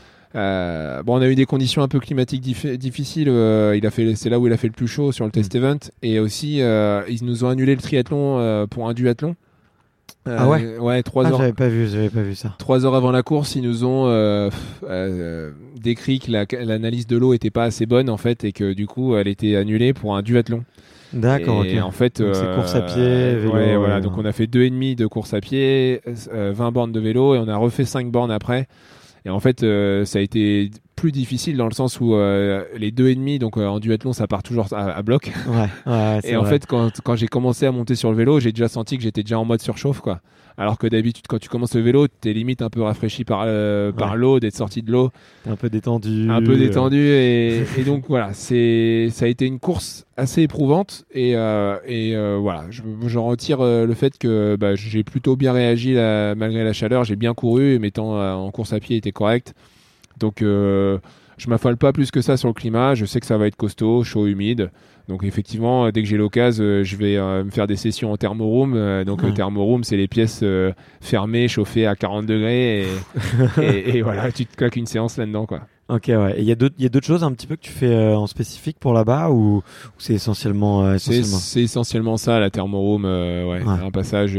On a eu des conditions un peu climatiques difficiles. C'est là où il a fait le plus chaud sur le test event et aussi ils nous ont annulé le triathlon pour un duathlon. Ouais, 3 heures. J'avais pas vu ça. 3 heures avant la course, ils nous ont décrit que l'analyse de l'eau était pas assez bonne en fait et que du coup elle était annulée pour un duathlon. D'accord, et ok. En fait, donc c'est course à pied, vélo. Voilà. Donc on a fait 2,5 de course à pied, 20 bornes de vélo et on a refait 5 bornes après. Et en fait, ça a été plus difficile dans le sens où les 2,5, donc en duathlon, ça part toujours à bloc. Ouais, et en fait, quand j'ai commencé à monter sur le vélo, j'ai déjà senti que j'étais déjà en mode surchauffe, quoi. Alors que d'habitude, quand tu commences le vélo, t'es limite un peu rafraîchi par l'eau, d'être sorti de l'eau. T'es un peu détendu. Et donc voilà, ça a été une course assez éprouvante et voilà, j'en retire le fait que j'ai plutôt bien réagi malgré la chaleur, j'ai bien couru, mes temps en course à pied étaient corrects. Donc je m'affole pas plus que ça sur le climat, je sais que ça va être costaud, chaud, humide. Donc effectivement, dès que j'ai l'occasion, je vais me faire des sessions en thermoroom. Le thermoroom, c'est les pièces fermées, chauffées à 40 degrés. Et voilà, tu te claques une séance là-dedans, quoi. Ok, ouais. Et il y a d'autres choses un petit peu que tu fais en spécifique pour là-bas ou c'est essentiellement C'est essentiellement ça, la thermoroom. Un passage...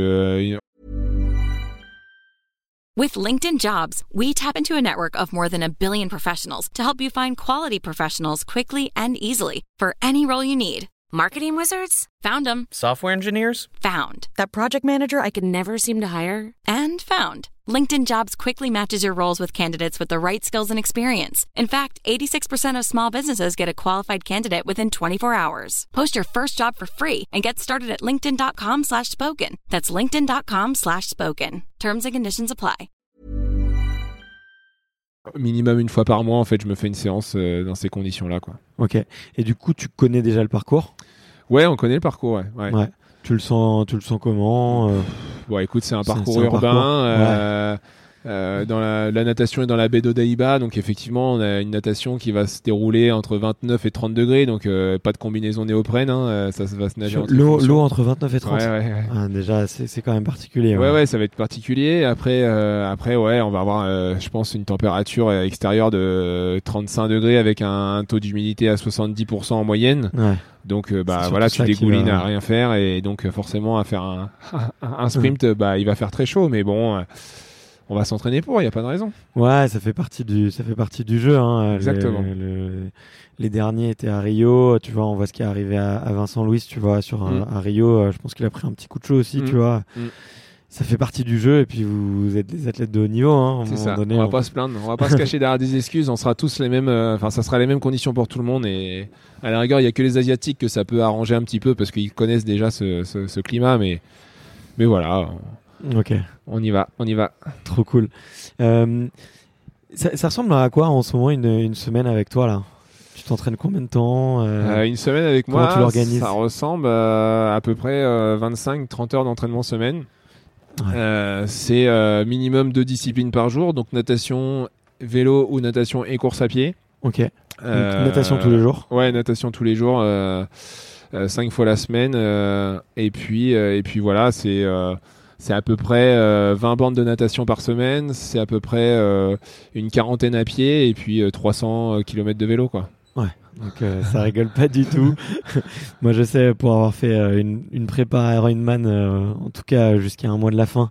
With LinkedIn Jobs, we tap into a network of more than 1 billion professionals to help you find quality professionals quickly and easily for any role you need. Marketing wizards? Found them. Software engineers? Found. That project manager I could never seem to hire? And found. LinkedIn Jobs quickly matches your roles with candidates with the right skills and experience. In fact, 86% of small businesses get a qualified candidate within 24 hours. Post your first job for free and get started at linkedin.com/spoken. That's linkedin.com/spoken. Terms and conditions apply. Minimum une fois par mois, en fait, je me fais une séance dans ces conditions-là, quoi. Ok. Et du coup, tu connais déjà le parcours ? Ouais, on connaît le parcours, ouais. Tu le sens comment Bon, écoute, c'est un parcours c'est un urbain. Dans la natation est dans la baie d'Odaiba, donc effectivement on a une natation qui va se dérouler entre 29 et 30 degrés, donc pas de combinaison néoprène, ça va se nager entre l'eau entre 29 et 30. Ouais. Déjà c'est quand même particulier. Ouais, ça va être particulier. Après on va avoir je pense une température extérieure de 35 degrés avec un taux d'humidité à 70% en moyenne. Ouais. Donc voilà, tu dégoulines à rien faire, et donc forcément à faire un sprint, il va faire très chaud, mais bon, on va s'entraîner pour, il y a pas de raison. Ouais, ça fait partie du jeu, hein. Exactement. Les derniers étaient à Rio, tu vois, on voit ce qui est arrivé à Vincent Louis, tu vois, à Rio, je pense qu'il a pris un petit coup de chaud aussi, tu vois. Ça fait partie du jeu, et puis vous êtes des athlètes de haut niveau, hein. C'est ça. On va pas se plaindre, on va pas se cacher derrière des excuses, on sera tous les mêmes, ça sera les mêmes conditions pour tout le monde, et à la rigueur, il y a que les Asiatiques que ça peut arranger un petit peu parce qu'ils connaissent déjà ce climat, mais voilà. Ok. On y va. Trop cool. Ça ressemble à quoi en ce moment une semaine avec toi là ? Tu t'entraînes combien de temps Une semaine avec moi, tu l'organises ? Ça ressemble à peu près 25-30 heures d'entraînement semaine. Ouais. C'est minimum 2 disciplines par jour, donc natation, vélo ou natation et course à pied. Ok. Donc, natation tous les jours ? Ouais, natation tous les jours, 5 fois la semaine. Et puis voilà, c'est à peu près 20 bandes de natation par semaine, c'est à peu près une quarantaine à pied, et puis 300 km de vélo, quoi. Ouais, donc ça rigole pas du tout. Moi je sais, pour avoir fait une prépa Ironman, en tout cas jusqu'à un mois de la fin,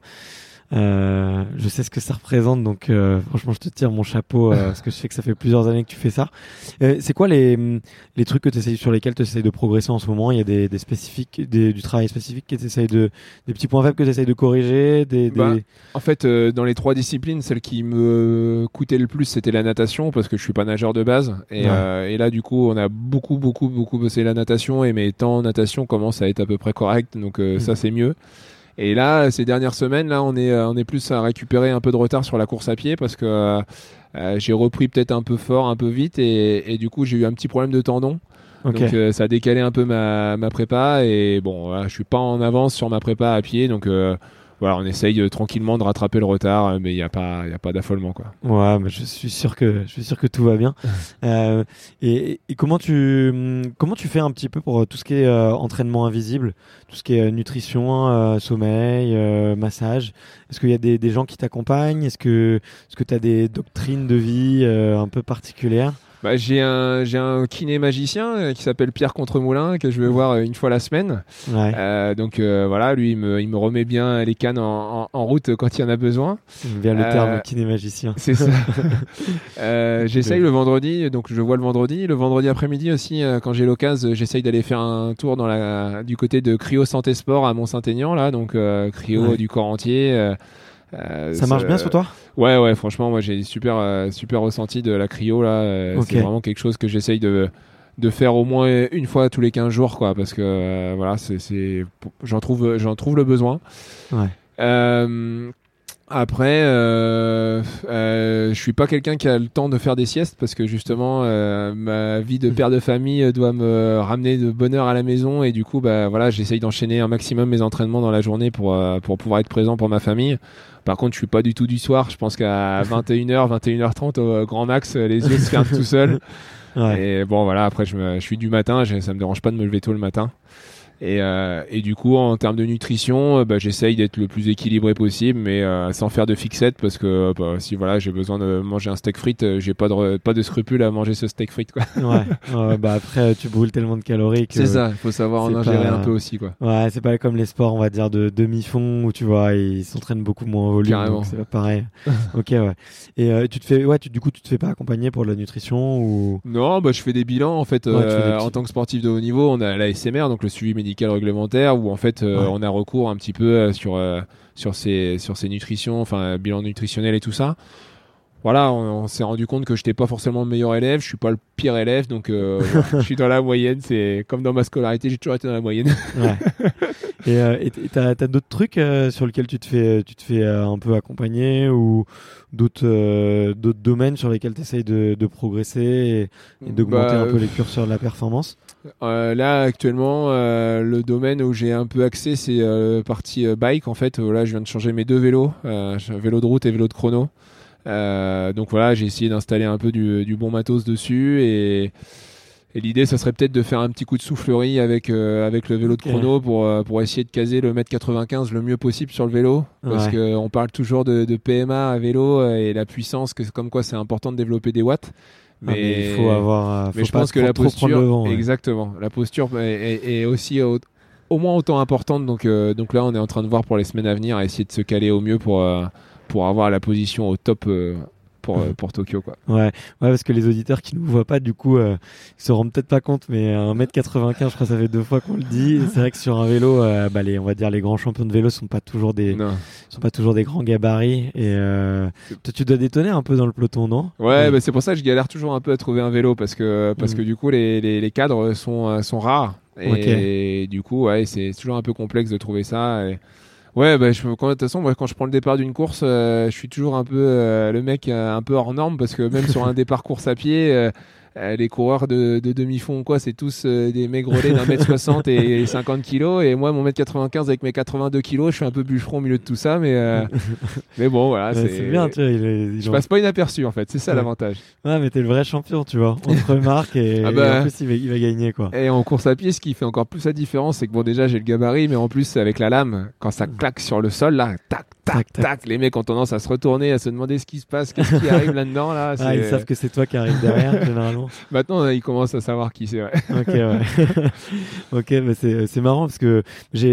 je sais ce que ça représente, donc franchement je te tire mon chapeau parce que je sais que ça fait plusieurs années que tu fais ça. C'est quoi les trucs sur lesquels tu essayes de progresser en ce moment ? Il y a des spécifiques, du travail spécifique des petits points faibles que tu essayes de corriger, En fait, dans les 3 disciplines, celle qui me coûtait le plus, c'était la natation, parce que je suis pas nageur de base, et là du coup on a beaucoup bossé la natation, et mes temps en natation commencent à être à peu près corrects, donc ça c'est mieux. Et là, ces dernières semaines, là, on est plus à récupérer un peu de retard sur la course à pied, parce que j'ai repris peut-être un peu fort, un peu vite, et du coup, j'ai eu un petit problème de tendon. Okay. Donc, ça a décalé un peu ma prépa, et bon, voilà, je suis pas en avance sur ma prépa à pied, donc voilà, on essaye tranquillement de rattraper le retard, mais il y a pas d'affolement, quoi. Ouais, mais je suis sûr que tout va bien. Et comment tu fais un petit peu pour tout ce qui est entraînement invisible, tout ce qui est nutrition, sommeil, massage ? Est-ce qu'il y a des gens qui t'accompagnent ? Est-ce que tu as des doctrines de vie un peu particulières ? J'ai un kiné magicien qui s'appelle Pierre Contremoulin, que je vais voir une fois la semaine. Ouais. Donc voilà, lui il me remet bien les cannes en route quand il y en a besoin. J'aime bien le terme kiné magicien. C'est ça. J'essaye le vendredi, donc je vois le vendredi après-midi aussi, quand j'ai l'occasion, j'essaye d'aller faire un tour du côté de Cryo Santé Sport à Mont-Saint-Aignan, là, donc cryo du corps entier. Ça marche bien sur toi ? Ouais, franchement, moi j'ai super ressenti de la cryo là. C'est vraiment quelque chose que j'essaye de faire au moins une fois tous les 15 jours, quoi, parce que voilà, j'en trouve le besoin. Ouais. Après, je suis pas quelqu'un qui a le temps de faire des siestes, parce que justement ma vie de père de famille doit me ramener de bonheur à la maison, et du coup voilà, j'essaye d'enchaîner un maximum mes entraînements dans la journée pour pouvoir être présent pour ma famille. Par contre, je suis pas du tout du soir. Je pense qu'à 21h, 21h30 au grand max, les yeux se ferment tout seuls. Ouais. Et bon voilà, après je suis du matin, ça me dérange pas de me lever tôt le matin. Et du coup, en termes de nutrition, j'essaye d'être le plus équilibré possible, mais sans faire de fixette, parce que si voilà, j'ai besoin de manger un steak frites, j'ai pas de scrupule à manger ce steak frites, quoi. Après, tu brûles tellement de calories que c'est ça, il faut savoir en ingérer un peu aussi, quoi. Ouais, c'est pas comme les sports, on va dire, de demi-fond, où tu vois, ils s'entraînent beaucoup moins en volume. Carrément. Donc c'est pas pareil. Ok, ouais. Et tu te fais pas accompagner pour la nutrition ou... Non, je fais des bilans, en fait, en tant que sportif de haut niveau, on a la SMR, donc le suivi médical réglementaire, où en fait, on a recours un petit peu sur ces nutritions, enfin, bilan nutritionnel et tout ça. Voilà, on s'est rendu compte que je n'étais pas forcément le meilleur élève, je suis pas le pire élève, donc je suis dans la moyenne. C'est comme dans ma scolarité, j'ai toujours été dans la moyenne. Ouais. Et t'as d'autres trucs sur lesquels tu te fais un peu accompagner, ou d'autres domaines sur lesquels tu essayes de progresser et d'augmenter un peu les curseurs de la performance? Là, actuellement, le domaine où j'ai un peu accès, c'est partie bike. En fait, là, je viens de changer mes 2 vélos, vélo de route et vélo de chrono. Donc voilà, j'ai essayé d'installer un peu du bon matos dessus, et l'idée, ça serait peut-être de faire un petit coup de soufflerie avec le vélo de chrono pour essayer de caser le 1m95 le mieux possible sur le vélo, parce qu'on parle toujours de PMA à vélo et la puissance, comme quoi c'est important de développer des watts. Mais il faut avoir. Mais je pense que la posture, exactement, la posture est aussi au moins autant importante. Donc là, on est en train de voir pour les semaines à venir, à essayer de se caler au mieux pour avoir la position au top pour Tokyo, quoi. Ouais, parce que les auditeurs qui nous voient pas, du coup, ils se rendent peut-être pas compte, mais 1m95, je crois que ça fait 2 fois qu'on le dit. Et c'est vrai que sur un vélo, on va dire les grands champions de vélo sont pas toujours des grands gabarits. Et toi, tu dois détonner un peu dans le peloton, non? Ouais, c'est pour ça que je galère toujours un peu à trouver un vélo, parce que du coup, les cadres sont rares. Et du coup, c'est toujours un peu complexe de trouver ça. Ouais, de toute façon, moi, quand je prends le départ d'une course, je suis toujours un peu le mec un peu hors norme, parce que même sur un départ course à pied, les coureurs de demi-fond, quoi, c'est tous des maigrelets d'1m60 et 50 kilos. Et moi, mon 1m95 avec mes 82 kilos, je suis un peu bûcheron au milieu de tout ça. Mais bon, voilà. C'est bien, tu vois. Je passe pas inaperçu, en fait. C'est ça l'avantage. Ouais, mais t'es le vrai champion, tu vois. On te remarque et en plus, il va gagner, quoi. Et en course à pied, ce qui fait encore plus la différence, c'est que déjà, j'ai le gabarit, mais en plus, avec la lame, quand ça claque sur le sol, là, tac, tac, tac, les mecs ont tendance à se retourner, à se demander ce qui se passe, qu'est-ce qui arrive là-dedans, là. Ils savent que c'est toi qui arrive derrière, généralement. Maintenant, ils commencent à savoir qui c'est. Ouais. Ok, ouais. Ok, c'est marrant, parce que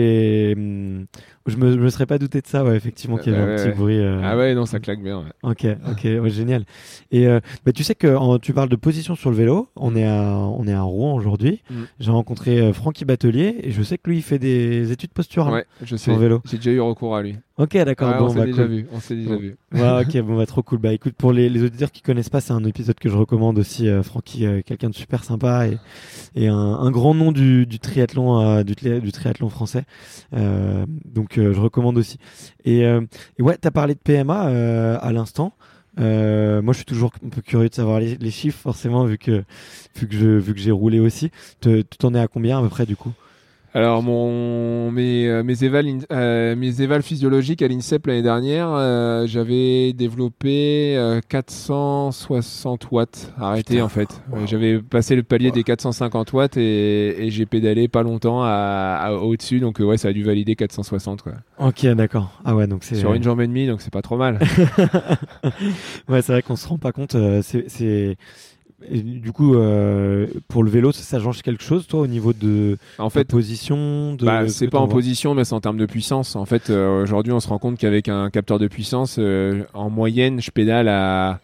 je me serais pas douté de ça, ouais, effectivement, qu'il y avait un petit bruit. Ah ouais, non, ça claque bien. Ouais. Ok, ouais, génial. Et tu sais que tu parles de position sur le vélo. On est à Rouen aujourd'hui. J'ai rencontré Francky Batelier, et je sais que lui, il fait des études posturales. Ouais, je sais. Sur vélo. J'ai déjà eu recours à lui. Ok, d'accord. Ouais, on s'est déjà vu. Ouais, ok, trop cool. Écoute, pour les auditeurs qui connaissent pas, c'est un épisode que je recommande aussi. Francky, quelqu'un de super sympa et un grand nom du triathlon, du triathlon français. Donc je recommande aussi. Et ouais, t'as parlé de PMA à l'instant. Moi, je suis toujours un peu curieux de savoir les chiffres, forcément, vu que j'ai roulé aussi. T'en es à combien à peu près, du coup? Alors mes évals physiologiques à l'INSEP l'année dernière, j'avais développé 460 watts arrêté. Putain, en fait. Wow. J'avais passé le palier des 450 watts et j'ai pédalé pas longtemps au-dessus, donc ouais, ça a dû valider 460, quoi. Ok, d'accord. Ah ouais, donc c'est sur une jambe et demie, donc c'est pas trop mal. Ouais, c'est vrai qu'on se rend pas compte. Et du coup, pour le vélo, ça change quelque chose, toi, au niveau de position c'est pas en position, mais c'est en termes de puissance. En fait, aujourd'hui, on se rend compte qu'avec un capteur de puissance, en moyenne, je pédale à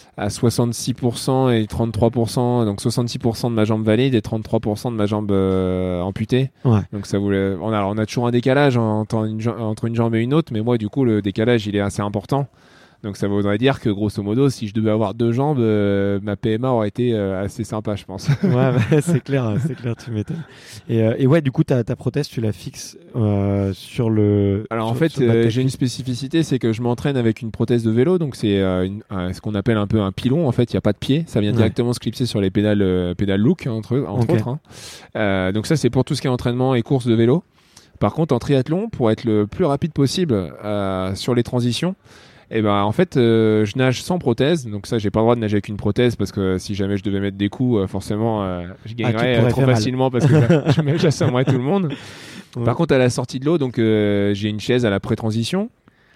66% et 33%, donc 66% de ma jambe valide et 33% de ma jambe amputée. Ouais. Donc on a toujours un décalage entre une jambe et une autre, mais moi, du coup, le décalage, il est assez important. Donc ça voudrait dire que grosso modo, si je devais avoir 2 jambes, ma PMA aurait été assez sympa, je pense. Ouais, c'est clair, tu m'étonnes. Et ouais, du coup, ta prothèse, tu la fixes sur le. Alors en fait, j'ai une spécificité, c'est que je m'entraîne avec une prothèse de vélo, donc c'est ce qu'on appelle un peu un pilon. En fait, il n'y a pas de pied, ça vient directement se clipser sur les pédales look entre autres. Hein. Donc ça, c'est pour tout ce qui est entraînement et course de vélo. Par contre, en triathlon, pour être le plus rapide possible sur les transitions, Et ben en fait, je nage sans prothèse, donc ça j'ai pas le droit de nager avec une prothèse parce que si jamais je devais mettre des coups, forcément je gagnerais trop facilement parce que j'assommerais tout le monde. Ouais. Par contre à la sortie de l'eau, donc j'ai une chaise à la pré-transition,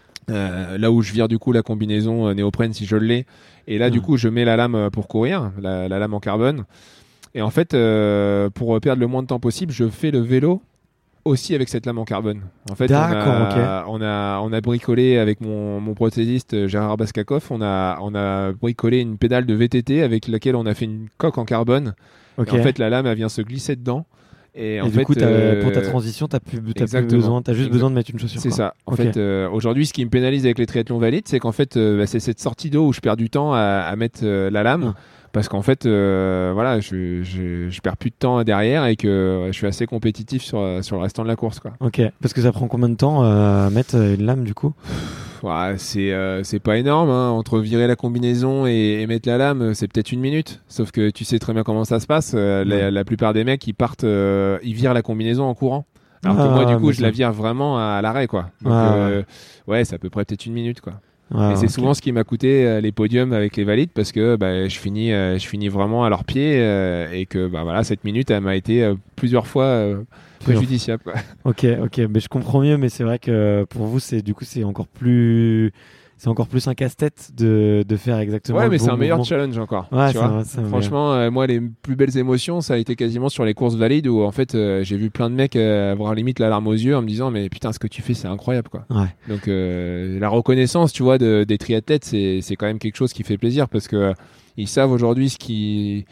là où je vire du coup la combinaison néoprène si je l'ai, et là du coup je mets la lame pour courir, la lame en carbone. Et en fait, pour perdre le moins de temps possible, je fais le vélo aussi avec cette lame en carbone. En fait, on a bricolé avec mon prothésiste Gérard Baskakov, on a bricolé une pédale de VTT avec laquelle on a fait une coque en carbone. Okay. Et en fait, la lame, elle vient se glisser dedans. Et en du fait, coup, pour ta transition, t'as juste besoin de mettre une chaussure. C'est ça. En fait, aujourd'hui, ce qui me pénalise avec les triathlons valides, c'est qu'en fait, c'est cette sortie d'eau où je perds du temps à mettre la lame. Parce qu'en fait, voilà, je perds plus de temps derrière et que je suis assez compétitif sur le restant de la course, quoi. Ok. Parce que ça prend combien de temps à mettre une lame du coup ? Ouais, c'est pas énorme, hein. Entre virer la combinaison et mettre la lame, c'est peut-être 1 minute. Sauf que tu sais très bien comment ça se passe. La plupart des mecs, ils virent la combinaison en courant. Alors que moi, du coup, je la vire vraiment à l'arrêt, quoi. Donc, ouais, c'est à peu près peut-être 1 minute, quoi. Et c'est souvent ce qui m'a coûté les podiums avec les valides parce que je finis vraiment à leurs pieds et que voilà, cette minute elle m'a été plusieurs fois préjudiciable, quoi. Ok, mais je comprends mieux, mais c'est vrai que pour vous c'est encore plus un casse-tête de faire exactement. Ouais, mais c'est un meilleur challenge encore. Ouais, tu vois. Franchement, moi, les plus belles émotions, ça a été quasiment sur les courses valides où en fait, j'ai vu plein de mecs avoir limite la larme aux yeux en me disant, mais putain, ce que tu fais, c'est incroyable, quoi. Ouais. Donc, la reconnaissance, tu vois, des triathlètes, c'est quand même quelque chose qui fait plaisir parce que ils savent aujourd'hui ce qui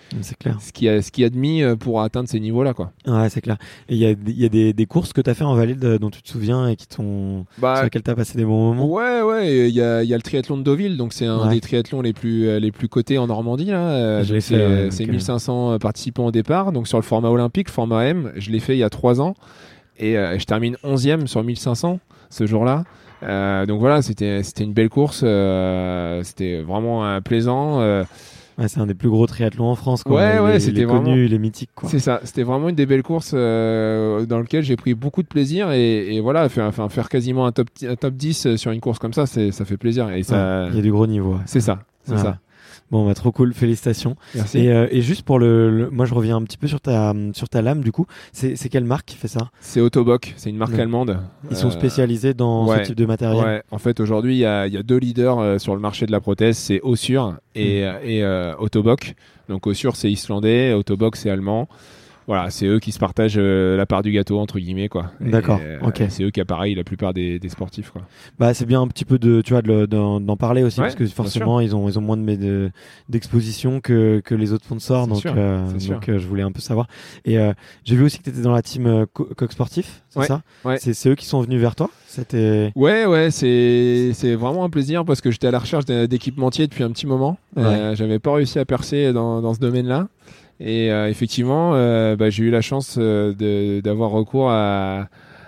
a de mis pour atteindre ces niveaux-là, quoi. Ouais, c'est clair. Et il y a des courses que tu as fait en valide dont tu te souviens et sur lesquelles tu as passé des bons moments. Ouais, il y a le triathlon de Deauville, donc c'est un des triathlons les plus cotés en Normandie, là. C'est 1500 participants au départ, donc sur le format olympique, format M, je l'ai fait il y a 3 ans et je termine 11e sur 1500 ce jour-là. Donc voilà, c'était une belle course, c'était vraiment plaisant. Ouais, c'est un des plus gros triathlons en France, quoi. C'était vraiment connu, il est mythique, quoi. C'est ça, c'était vraiment une des belles courses dans lequel j'ai pris beaucoup de plaisir et voilà, faire quasiment un top 10 sur une course comme ça, ça fait plaisir. Et ça, il y a du gros niveau. Ouais. C'est ça. Bon, trop cool, félicitations. Merci. Et juste pour moi je reviens un petit peu sur ta lame du coup. C'est quelle marque qui fait ça ? C'est Autobock, c'est une marque allemande. Ils sont spécialisés dans ce type de matériel. Ouais. En fait, aujourd'hui, il y a 2 leaders sur le marché de la prothèse, c'est Ossur et Autobock. Donc Ossur c'est islandais, Autobock c'est allemand. Voilà, c'est eux qui se partagent la part du gâteau entre guillemets, quoi. D'accord. Ok. C'est eux qui appareillent la plupart des sportifs, quoi. C'est bien un petit peu d'en parler aussi parce que forcément ils ont moins d'exposition que les autres sponsors, donc je voulais un peu savoir. Et j'ai vu aussi que tu étais dans la team Coq Sportif, c'est ça ? Ouais. C'est eux qui sont venus vers toi ? Ouais, c'est vraiment un plaisir parce que j'étais à la recherche d'équipementiers depuis un petit moment. J'avais pas réussi à percer dans ce domaine-là. Et effectivement, j'ai eu la chance d'avoir recours à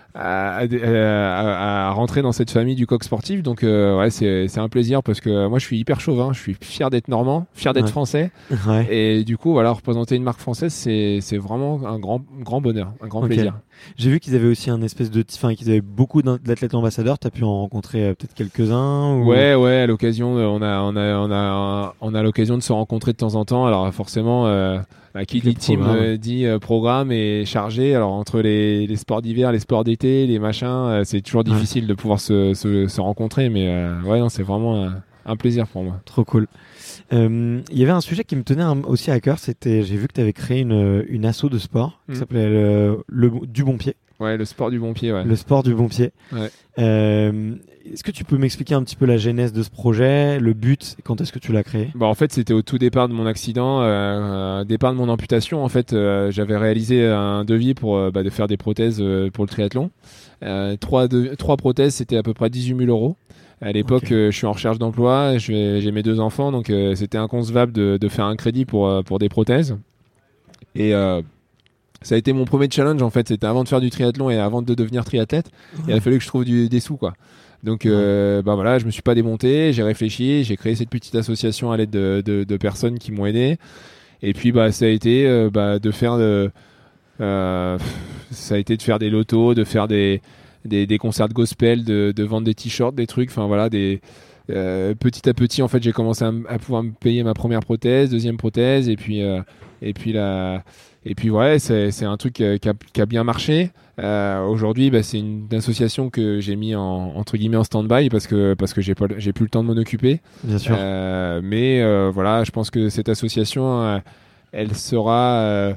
rentrer dans cette famille du Coq Sportif. Donc c'est un plaisir parce que moi je suis hyper chauvin, je suis fier d'être normand, fier d'être français. Ouais. Et du coup voilà, représenter une marque française, c'est vraiment un grand bonheur, un grand plaisir. J'ai vu qu'ils avaient aussi qu'ils avaient beaucoup d'athlètes ambassadeurs. T'as pu en rencontrer peut-être quelques-uns ou... Ouais, à l'occasion, on a l'occasion de se rencontrer de temps en temps. Alors forcément, qui dit team dit programme est chargé. Alors entre les sports d'hiver, les sports d'été, les machins, c'est toujours difficile de pouvoir se rencontrer. Mais c'est vraiment un plaisir pour moi. Trop cool. Il y avait un sujet qui me tenait aussi à cœur, j'ai vu que tu avais créé une asso de sport qui s'appelait du bon pied. Ouais, le sport du bon pied, ouais. Le sport du bon pied. Ouais. Est-ce que tu peux m'expliquer un petit peu la genèse de ce projet, le but, et quand est-ce que tu l'as créé ? En fait, c'était au tout départ de mon accident, départ de mon amputation. En fait, j'avais réalisé un devis pour de faire des prothèses pour le triathlon. 3 prothèses, c'était à peu près 18 000 €. À l'époque, je suis en recherche d'emploi, j'ai mes 2 enfants, donc c'était inconcevable de faire un crédit pour des prothèses. Et ça a été mon premier challenge, en fait. C'était avant de faire du triathlon et avant de devenir triathlète. Il a fallu que je trouve des sous, quoi. Donc je me suis pas démonté, j'ai réfléchi, j'ai créé cette petite association à l'aide de personnes qui m'ont aidé. Et puis ça a été de faire des lotos, de faire des concerts de gospel, de vendre des t-shirts, des trucs, enfin voilà, petit à petit, en fait, j'ai commencé à pouvoir me payer ma première prothèse, deuxième prothèse, et puis ouais, c'est un truc qui a bien marché. Aujourd'hui, c'est une association que j'ai mis entre guillemets en stand-by parce que j'ai plus le temps de m'en occuper. Bien sûr. Mais voilà, je pense que cette association, elle sera,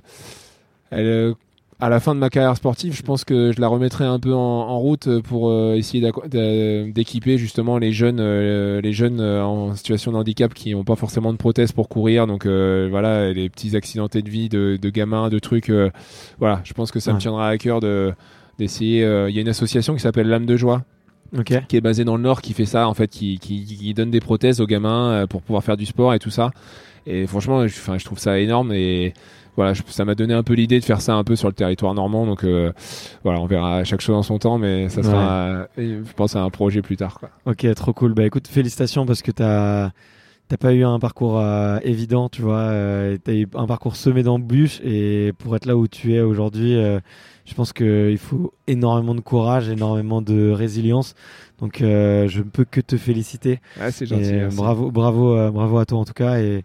à la fin de ma carrière sportive, je pense que je la remettrai un peu en route pour essayer d'équiper justement les jeunes en situation de handicap qui n'ont pas forcément de prothèse pour courir. Donc voilà, les petits accidentés de vie de gamins, de trucs. Voilà, je pense que ça me tiendra à cœur d'essayer. Il y a une association qui s'appelle L'Âme de Joie. Okay. Qui est basée dans le Nord, qui fait ça en fait, qui donne des prothèses aux gamins pour pouvoir faire du sport et tout ça. Et franchement, je trouve ça énorme et voilà, ça m'a donné un peu l'idée de faire ça un peu sur le territoire normand. Donc voilà, on verra chaque chose en son temps, mais ça sera, je pense, à un projet plus tard, quoi. Ok, trop cool. Bah écoute, félicitations parce que t'as pas eu un parcours évident, tu vois. T'as eu un parcours semé d'embûches et pour être là où tu es aujourd'hui, je pense qu'il faut énormément de courage, énormément de résilience. Donc je ne peux que te féliciter. Ah, c'est gentil. Bravo à toi en tout cas. Et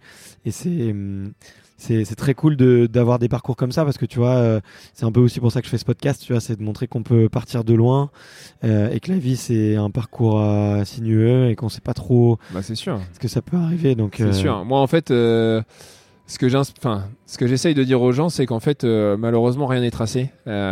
c'est très cool d'avoir des parcours comme ça parce que tu vois, c'est un peu aussi pour ça que je fais ce podcast, tu vois, c'est de montrer qu'on peut partir de loin et que la vie c'est un parcours sinueux et qu'on sait pas trop c'est sûr. ce que ça peut arriver. Donc c'est sûr. Moi en fait, ce que j'essaye de dire aux gens, c'est qu'en fait, malheureusement, rien n'est tracé.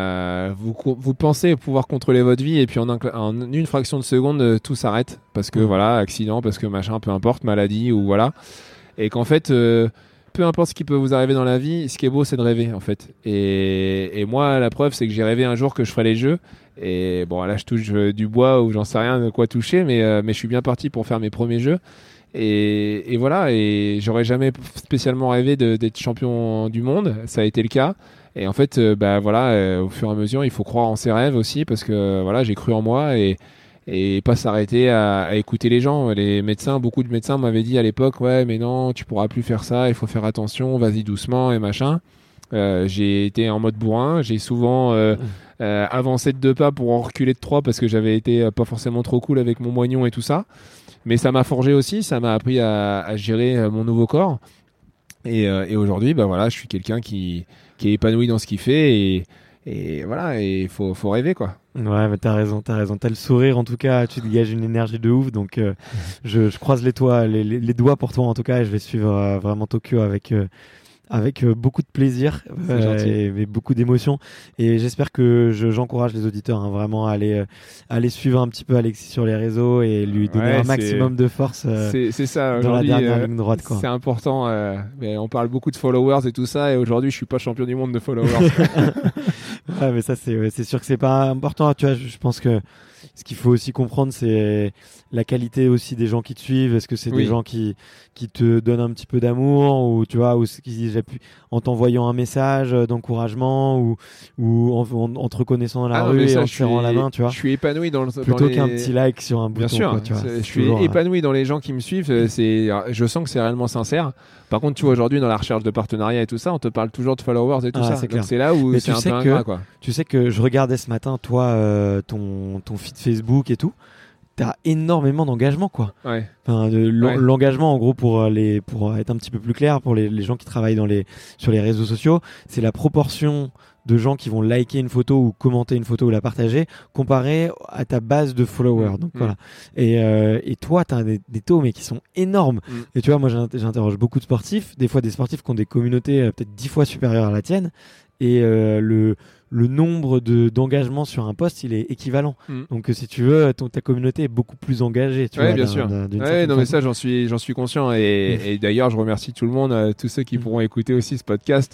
Vous pensez pouvoir contrôler votre vie et puis en une fraction de seconde, tout s'arrête parce que voilà, accident, parce que machin, peu importe, maladie ou voilà, et qu'en fait peu importe ce qui peut vous arriver dans la vie, ce qui est beau, c'est de rêver, en fait. Et moi, la preuve, c'est que j'ai rêvé un jour que je ferais les Jeux. Et bon, là, je touche du bois ou j'en sais rien de quoi toucher, mais je suis bien parti pour faire mes premiers Jeux. Et voilà, et j'aurais jamais spécialement rêvé d'être champion du monde. Ça a été le cas. Et en fait, voilà, au fur et à mesure, il faut croire en ses rêves aussi, parce que voilà, j'ai cru en moi et pas s'arrêter à écouter les gens. Les médecins, beaucoup de médecins m'avaient dit à l'époque, ouais, mais non, tu pourras plus faire ça, il faut faire attention, vas-y doucement et machin. J'ai été en mode bourrin, j'ai souvent avancé de 2 pas pour en reculer de 3 parce que j'avais été pas forcément trop cool avec mon moignon et tout ça. Mais ça m'a forgé aussi, ça m'a appris à gérer mon nouveau corps. Et aujourd'hui, voilà, je suis quelqu'un qui est épanoui dans ce qu'il fait et voilà, et il faut rêver, quoi. Ouais, mais t'as raison. T'as le sourire, en tout cas, tu dégages une énergie de ouf. Donc, je croise les doigts pour toi, en tout cas, et je vais suivre vraiment Tokyo avec beaucoup de plaisir et beaucoup d'émotion. Et j'espère que j'encourage les auditeurs vraiment à aller suivre un petit peu Alexis sur les réseaux et lui donner un maximum de force c'est ça, dans la dernière ligne droite, quoi. C'est important. Mais on parle beaucoup de followers et tout ça, et aujourd'hui, je suis pas champion du monde de followers. Ouais, mais ça, c'est sûr que c'est pas important. Tu vois, je pense que ce qu'il faut aussi comprendre, c'est la qualité aussi des gens qui te suivent. Est-ce que c'est des gens qui te donnent un petit peu d'amour, ou tu vois, ou qui en t'envoyant un message d'encouragement, ou en te reconnaissant dans la rue et en te serrant la main, tu vois. Je suis épanoui plutôt qu'un petit like sur un bouton. Bien sûr, quoi, tu vois. Je suis épanoui dans les gens qui me suivent. Je sens que c'est réellement sincère. Par contre, tu vois, aujourd'hui, dans la recherche de partenariat et tout ça, on te parle toujours de followers et tout ça. Donc c'est là où c'est un peu ingrat, quoi. Tu sais que je regardais ce matin, toi, ton feed Facebook et tout. T'as énormément d'engagement, quoi. Ouais. Enfin, l'engagement, en gros, pour être un petit peu plus clair, pour les gens qui travaillent sur les réseaux sociaux, c'est la proportion de gens qui vont liker une photo ou commenter une photo ou la partager comparé à ta base de followers. Donc voilà. Et toi, t'as des taux mais qui sont énormes. Et tu vois, moi, j'interroge beaucoup de sportifs, des fois des sportifs qui ont des communautés peut-être 10 fois supérieures à la tienne. Et le nombre d'engagements sur un post, il est équivalent. Donc si tu veux, ta communauté est beaucoup plus engagée. Tu vois, bien sûr. Mais ça, j'en suis conscient. Et d'ailleurs, je remercie tout le monde, tous ceux qui pourront écouter aussi ce podcast,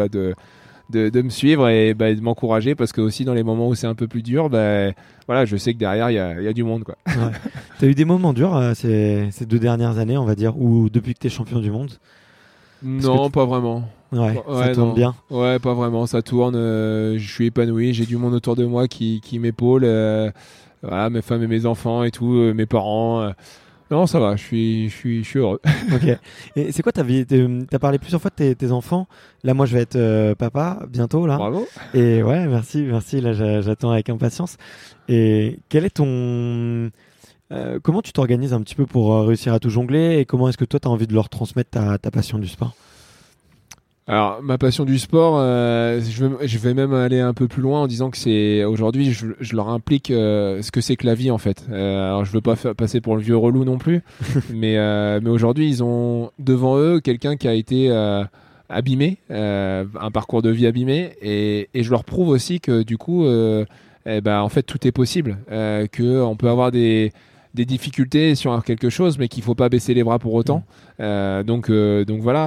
de me suivre et de m'encourager, parce que aussi dans les moments où c'est un peu plus dur, voilà, je sais que derrière il y a du monde, quoi. Ouais. T'as eu des moments durs ces 2 dernières années, on va dire, ou depuis que t'es champion du monde? Non, pas vraiment. Ouais, ça tourne bien. Ouais, pas vraiment, ça tourne. Je suis épanoui, j'ai du monde autour de moi qui m'épaule. Voilà, mes femmes et mes enfants et tout, mes parents. Non, ça va, je suis heureux. Ok. Et c'est quoi ta vie? T'as parlé plusieurs fois de tes enfants. Là, moi, je vais être papa bientôt, là. Bravo. Et ouais, merci. Là, j'attends avec impatience. Et quel est Comment tu t'organises un petit peu pour réussir à tout jongler et comment est-ce que toi tu as envie de leur transmettre ta passion du sport? Alors, ma passion du sport, je vais même aller un peu plus loin en disant que c'est aujourd'hui, je leur implique ce que c'est que la vie en fait. Alors, je veux pas passer pour le vieux relou non plus, mais aujourd'hui, ils ont devant eux quelqu'un qui a été abîmé, un parcours de vie abîmé, et je leur prouve aussi que du coup, en fait, tout est possible, que on peut avoir des difficultés sur quelque chose, mais qu'il faut pas baisser les bras pour autant. Donc voilà.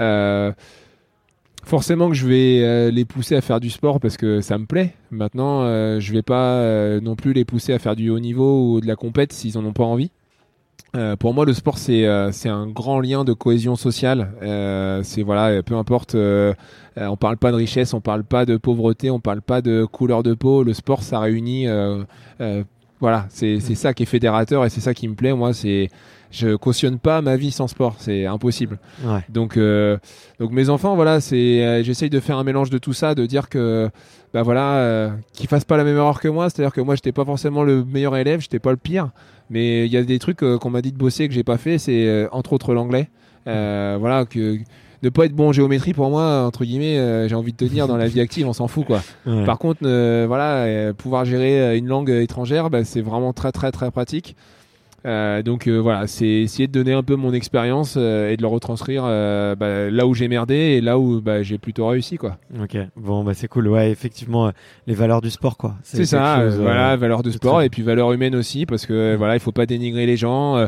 Forcément que je vais les pousser à faire du sport parce que ça me plaît. Maintenant, je vais pas non plus les pousser à faire du haut niveau ou de la compète s'ils en ont pas envie. Pour moi, le sport c'est un grand lien de cohésion sociale. C'est voilà, peu importe. On parle pas de richesse, on parle pas de pauvreté, on parle pas de couleur de peau. Le sport, ça réunit. Voilà, c'est ça qui est fédérateur et c'est ça qui me plaît. Moi, je cautionne pas ma vie sans sport, c'est impossible. Ouais. Donc mes enfants, voilà, j'essaye de faire un mélange de tout ça, de dire que qu'ils fassent pas la même erreur que moi, c'est-à-dire que moi j'étais pas forcément le meilleur élève, j'étais pas le pire, mais il y a des trucs qu'on m'a dit de bosser que j'ai pas fait, c'est entre autres l'anglais. Voilà, que ne pas être bon en géométrie pour moi, entre guillemets, j'ai envie de te dire, dans la vie active, on s'en fout quoi. Ouais. Par contre, pouvoir gérer une langue étrangère, c'est vraiment très très très pratique. Voilà, c'est essayer de donner un peu mon expérience et de le retranscrire là où j'ai merdé et là où j'ai plutôt réussi quoi. Ok, bon c'est cool. Ouais, effectivement, les valeurs du sport quoi. C'est ça, voilà, valeurs de sport très... et puis valeurs humaines aussi parce que voilà, il faut pas dénigrer les gens.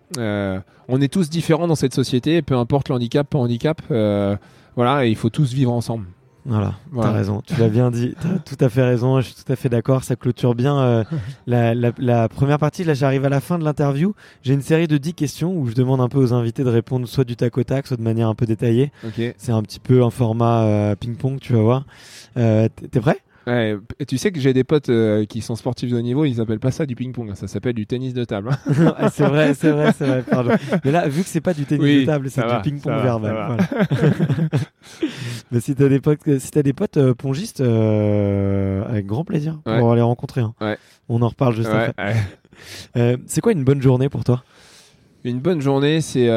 On est tous différents dans cette société, peu importe le handicap, pas handicap. Voilà, et il faut tous vivre ensemble. Voilà. T'as raison, tu l'as bien dit, t'as tout à fait raison, je suis tout à fait d'accord, ça clôture bien la première partie. Là j'arrive à la fin de l'interview, j'ai une série de 10 questions où je demande un peu aux invités de répondre soit du tac au tac, soit de manière un peu détaillée. Okay. C'est un petit peu un format ping-pong, tu vas voir. T'es prêt? Ouais, tu sais que j'ai des potes qui sont sportifs de haut niveau, ils appellent pas ça du ping-pong, ça s'appelle du tennis de table. C'est vrai, pardon. Mais là, vu que c'est pas du tennis de table, c'est du ping-pong verbal. Voilà. Mais si t'as des potes pongistes, avec grand plaisir pour les rencontrer. Hein. Ouais. On en reparle juste après. Ouais. C'est quoi une bonne journée pour toi? Une bonne journée, c'est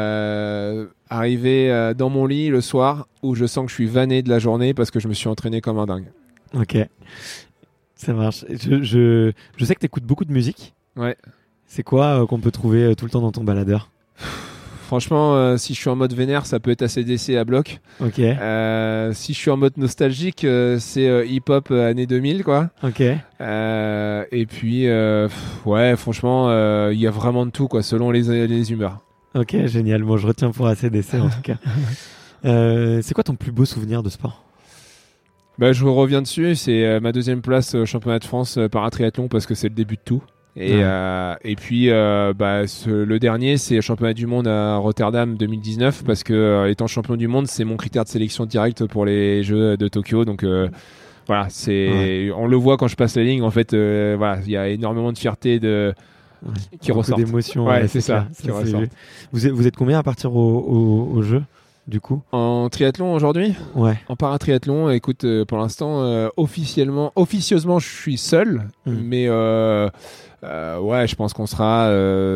arriver dans mon lit le soir où je sens que je suis vanné de la journée parce que je me suis entraîné comme un dingue. Ok, ça marche. Je sais que tu écoutes beaucoup de musique. Ouais. C'est quoi qu'on peut trouver tout le temps dans ton baladeur? Franchement, si je suis en mode vénère, ça peut être AC/DC à bloc. Ok. Si je suis en mode nostalgique, c'est hip-hop années 2000, quoi. Ok. Et puis, franchement, il y a vraiment de tout, quoi, selon les humeurs. Ok, génial. Bon, je retiens pour AC/DC en tout cas. C'est quoi ton plus beau souvenir de sport? Je reviens dessus, c'est ma deuxième place au championnat de France paratriathlon parce que c'est le début de tout. Et puis le dernier, c'est le championnat du monde à Rotterdam 2019 parce que étant champion du monde, c'est mon critère de sélection directe pour les Jeux de Tokyo. Donc voilà, on le voit quand je passe la ligne. En fait, il y a énormément de fierté qui ressort. D'émotion. Ouais, c'est ça. Qui ressort. Vous êtes combien à partir au jeu? Du coup, en triathlon aujourd'hui, en paratriathlon, écoute, pour l'instant, officieusement, je suis seul, mais je pense qu'on sera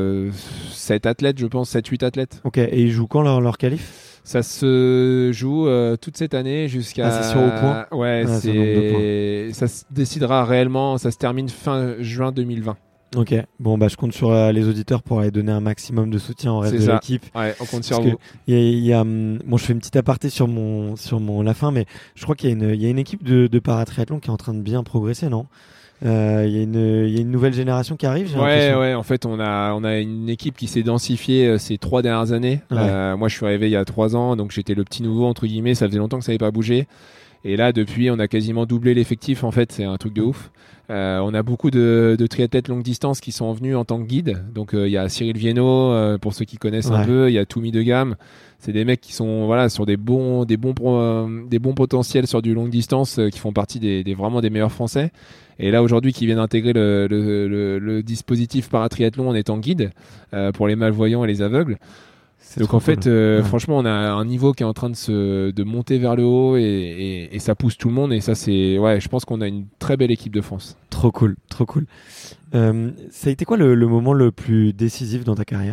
7 athlètes, je pense, 7-8 athlètes. Ok, et ils jouent quand leur qualif? Ça se joue toute cette année jusqu'à... Ah, c'est sur au point? Ouais, ça se décidera réellement, ça se termine fin juin 2020. Ok, bon je compte sur les auditeurs pour aller donner un maximum de soutien au reste de l'équipe. Ouais, on compte sur vous. Je fais une petite aparté sur la fin, mais je crois qu'il y a une équipe de paratriathlon qui est en train de bien progresser, non? Il y a une nouvelle génération qui arrive. Ouais. En fait, on a une équipe qui s'est densifiée ces 3 dernières années. Ouais. Moi, je suis arrivé il y a 3 ans, donc j'étais le petit nouveau entre guillemets. Ça faisait longtemps que ça n'avait pas bougé. Et là, depuis, on a quasiment doublé l'effectif. En fait, c'est un truc de ouf. On a beaucoup de triathlètes longue distance qui sont venus en tant que guide. Donc, il y a Cyril Viennot, pour ceux qui connaissent un peu. Il y a Toumi de Gamme. C'est des mecs qui sont sur des bons potentiels sur du longue distance, qui font partie vraiment des meilleurs Français. Et là, aujourd'hui, qui viennent intégrer le dispositif paratriathlon en étant guide pour les malvoyants et les aveugles. Donc en fait, franchement, on a un niveau qui est en train de monter vers le haut et ça pousse tout le monde. Et ça, je pense qu'on a une très belle équipe de France. Trop cool, trop cool. Ça a été quoi le moment le plus décisif dans ta carrière ?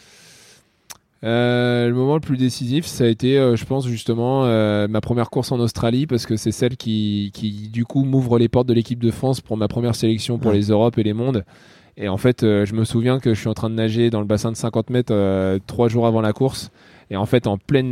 Le moment le plus décisif, ça a été, je pense justement, ma première course en Australie, parce que c'est celle qui du coup m'ouvre les portes de l'équipe de France pour ma première sélection pour les Europes et les mondes. Et en fait, je me souviens que je suis en train de nager dans le bassin de 50 mètres 3 jours avant la course, et en fait en plein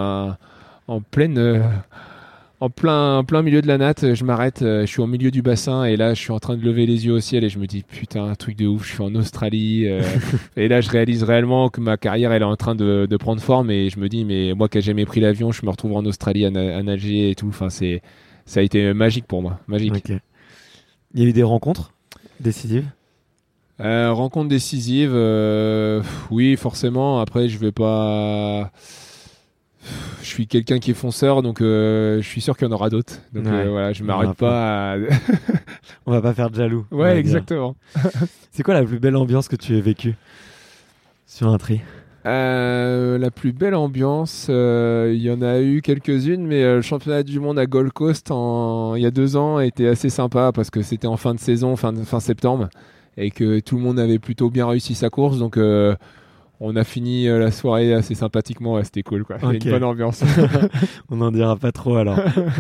milieu de la natte, je m'arrête, je suis au milieu du bassin et là je suis en train de lever les yeux au ciel et je me dis putain, un truc de ouf, je suis en Australie et là je réalise réellement que ma carrière elle est en train de prendre forme et je me dis mais moi qui n'ai jamais pris l'avion, je me retrouve en Australie à nager et tout, enfin ça a été magique pour moi, magique. Okay. Il y a eu des rencontres décisives? Rencontre décisive, oui forcément, après je vais pas... Je suis quelqu'un qui est fonceur, donc je suis sûr qu'il y en aura d'autres. Donc voilà, je m'arrête pas à... On va pas faire de jaloux. Ouais, exactement. C'est quoi la plus belle ambiance que tu aies vécue sur un tri? La plus belle ambiance, il y en a eu quelques-unes, mais le championnat du monde à Gold Coast il y a 2 ans était assez sympa parce que c'était en fin de saison, fin septembre, et que tout le monde avait plutôt bien réussi sa course, donc... on a fini la soirée assez sympathiquement, ouais, c'était cool, quoi. Il y a une bonne ambiance. On n'en dira pas trop alors.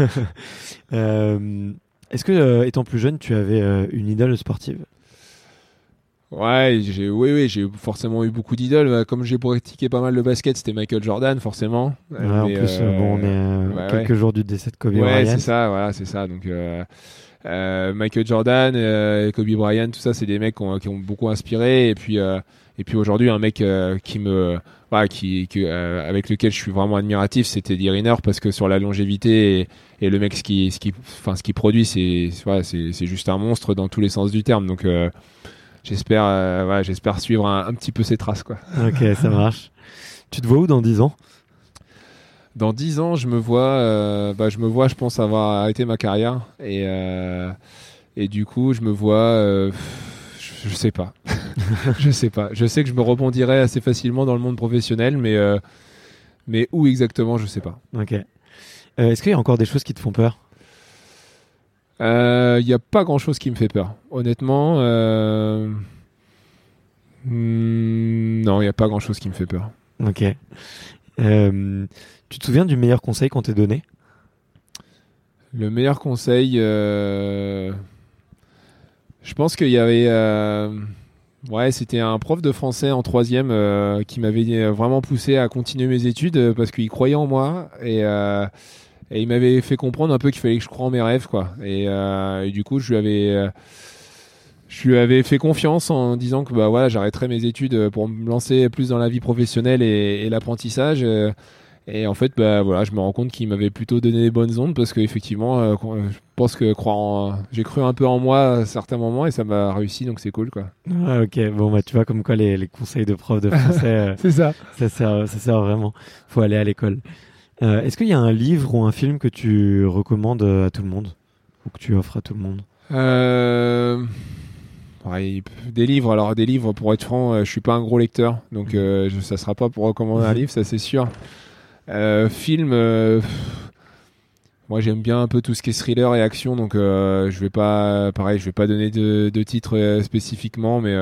Est-ce que, étant plus jeune, tu avais une idole sportive? Ouais, j'ai forcément eu beaucoup d'idoles. Comme j'ai pratiqué pas mal de basket, c'était Michael Jordan, forcément. Ouais, en plus, on est quelques jours du décès de Kobe Bryant. Ouais, c'est ça. Donc, Michael Jordan, Kobe Bryant, tout ça, c'est des mecs qui ont beaucoup inspiré. Et puis aujourd'hui, un mec avec lequel je suis vraiment admiratif, c'est Teddy Riner, parce que sur la longévité et le mec, ce qu'il produit, c'est juste un monstre dans tous les sens du terme. Donc j'espère suivre un petit peu ses traces, quoi. Ok, ça marche. Tu te vois où dans 10 ans? Dans 10 ans, je me vois, je pense avoir arrêté ma carrière et du coup, je me vois. Je sais pas. Je sais pas. Je sais que je me rebondirai assez facilement dans le monde professionnel, mais où exactement, je sais pas. Ok. Est-ce qu'il y a encore des choses qui te font peur? Il n'y a pas grand-chose qui me fait peur. Honnêtement, non, il n'y a pas grand-chose qui me fait peur. Ok. Tu te souviens du meilleur conseil qu'on t'ait donné? Le meilleur conseil, je pense qu'il y avait... c'était un prof de français en 3e qui m'avait vraiment poussé à continuer mes études parce qu'il croyait en moi et il m'avait fait comprendre un peu qu'il fallait que je croie en mes rêves, quoi. Et du coup, je lui avais fait confiance en disant que j'arrêterais mes études pour me lancer plus dans la vie professionnelle et l'apprentissage. Et en fait, je me rends compte qu'il m'avait plutôt donné les bonnes ondes parce qu'effectivement, je pense que j'ai cru un peu en moi à certains moments et ça m'a réussi, donc c'est cool, quoi. Ah, ok, bon, tu vois comme quoi les conseils de prof de français, c'est ça. Ça sert vraiment. Faut aller à l'école. Est-ce qu'il y a un livre ou un film que tu recommandes à tout le monde ou que tu offres à tout le monde? Des livres. Alors des livres, pour être franc, je suis pas un gros lecteur, donc ça sera pas pour recommander un livre, ça c'est sûr. Film, moi j'aime bien un peu tout ce qui est thriller et action, donc je vais pas donner de titre spécifiquement, mais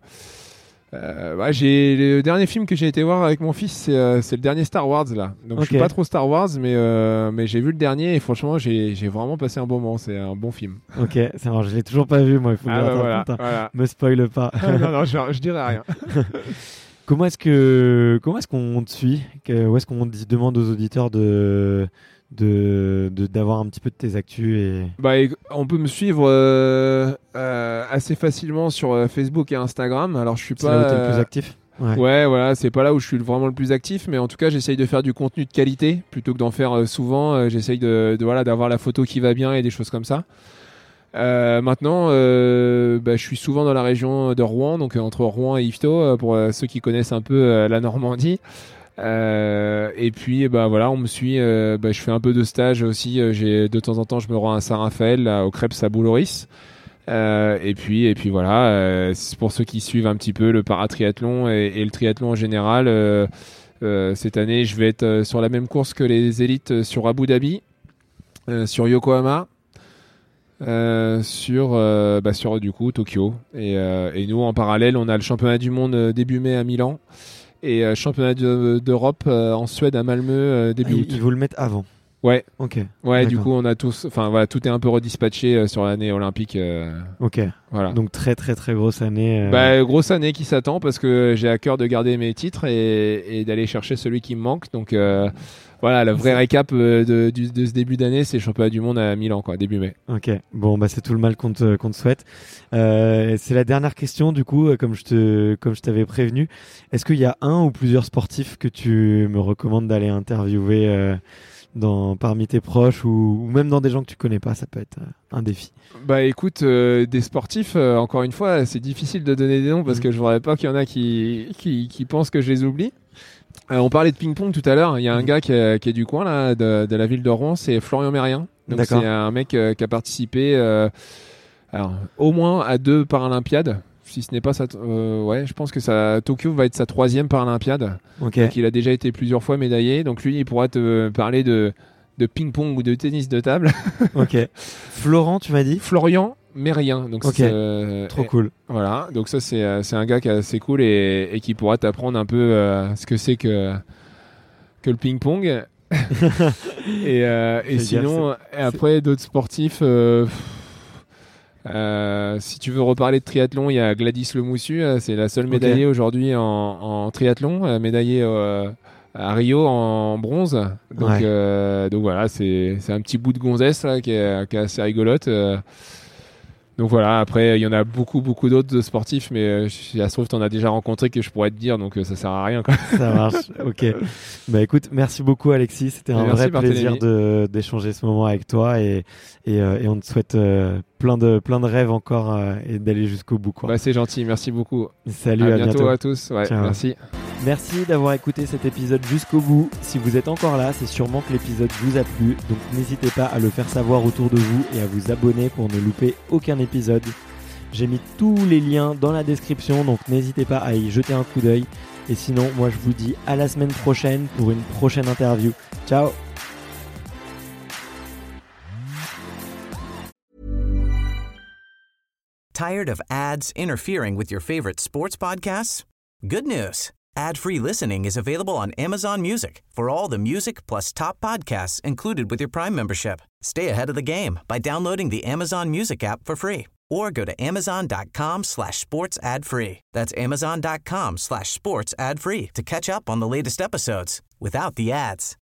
le dernier film que j'ai été voir avec mon fils, c'est le dernier Star Wars là. Donc je suis pas trop Star Wars, mais j'ai vu le dernier et franchement j'ai vraiment passé un bon moment. C'est un bon film. Ok, ça marche. Je l'ai toujours pas vu, moi. Il faut que voilà. Me spoile pas. non, je dirais rien. Comment est-ce qu'on te suit? Où est-ce qu'on demande aux auditeurs d'avoir un petit peu de tes actus on peut me suivre assez facilement sur Facebook et Instagram. Alors je suis pas là où t'es le plus actif. Ouais, voilà, c'est pas là où je suis vraiment le plus actif, mais en tout cas j'essaye de faire du contenu de qualité plutôt que d'en faire souvent. J'essaye d'avoir la photo qui va bien et des choses comme ça. Maintenant, je suis souvent dans la région de Rouen, donc entre Rouen et Yvetot, pour ceux qui connaissent un peu la Normandie. Et puis on me suit. Je fais un peu de stage aussi. De temps en temps, je me rends à Saint-Raphaël, là, au Crêpes à Bouloris. Et puis voilà. C'est pour ceux qui suivent un petit peu le paratriathlon et le triathlon en général. Cette année, je vais être sur la même course que les élites sur Abu Dhabi, sur Yokohama. sur du coup Tokyo. Et nous, en parallèle, on a le championnat du monde début mai à Milan et championnat d'Europe en Suède à Malmö début août. Ils vous le mettent avant. Ouais. Ok. Ouais, D'accord. du coup, on a tous, tout est un peu redispatché sur l'année olympique. Ok. Voilà. Donc très très très grosse année. Grosse année qui s'attend parce que j'ai à cœur de garder mes titres et d'aller chercher celui qui me manque. Donc voilà, la vraie récap de ce début d'année, c'est le championnat du monde à Milan, quoi, début mai. Ok. Bon, c'est tout le mal qu'on te souhaite. C'est la dernière question du coup, comme je t'avais prévenu. Est-ce qu'il y a un ou plusieurs sportifs que tu me recommandes d'aller interviewer parmi tes proches ou même dans des gens que tu connais pas? Ça peut être un défi. Écoute, des sportifs, encore une fois, c'est difficile de donner des noms parce que je voudrais pas qu'il y en a qui pensent que je les oublie. On parlait de ping-pong tout à l'heure. Il y a un gars qui est du coin là, de la ville de Rouen, c'est Florian Mérien. Donc D'accord. c'est un mec qui a participé au moins à 2 Paralympiades. Si ce n'est pas je pense que Tokyo va être sa 3e Paralympiade. Ok. Donc il a déjà été plusieurs fois médaillé. Donc lui, il pourra te parler de ping-pong ou de tennis de table. Ok. Florent, tu m'as dit? Florian Mérien. Donc ok. Trop cool. Voilà. Donc ça, c'est un gars qui est assez cool et qui pourra t'apprendre un peu ce que c'est que le ping-pong. et sinon, après, d'autres sportifs... si tu veux reparler de triathlon, il y a Gladys Lemoussu, c'est la seule médaillée aujourd'hui en triathlon, médaillée à Rio en bronze. Donc, donc voilà, c'est un petit bout de gonzesse là, qui est assez rigolote. Donc voilà, après il y en a beaucoup d'autres de sportifs, mais si ça se trouve t'en as déjà rencontré que je pourrais te dire, donc ça sert à rien quoi. Ça marche, ok. Écoute, merci beaucoup Alexis, c'était un vrai plaisir d'échanger ce moment avec toi et on te souhaite plein de rêves encore et d'aller jusqu'au bout quoi. C'est gentil, merci beaucoup. Salut, à bientôt à tous. Ouais, merci. Merci d'avoir écouté cet épisode jusqu'au bout. Si vous êtes encore là, c'est sûrement que l'épisode vous a plu, donc n'hésitez pas à le faire savoir autour de vous et à vous abonner pour ne louper aucun épisode. J'ai mis tous les liens dans la description, donc n'hésitez pas à y jeter un coup d'œil. Et sinon, moi je vous dis à la semaine prochaine pour une prochaine interview. Ciao! Tired of ads interfering with your favorite sports podcasts? Good news. Ad-free listening is available on Amazon Music for all the music plus top podcasts included with your Prime membership. Stay ahead of the game by downloading the Amazon Music app for free or go to amazon.com/sports ad free. That's amazon.com/sports ad free to catch up on the latest episodes without the ads.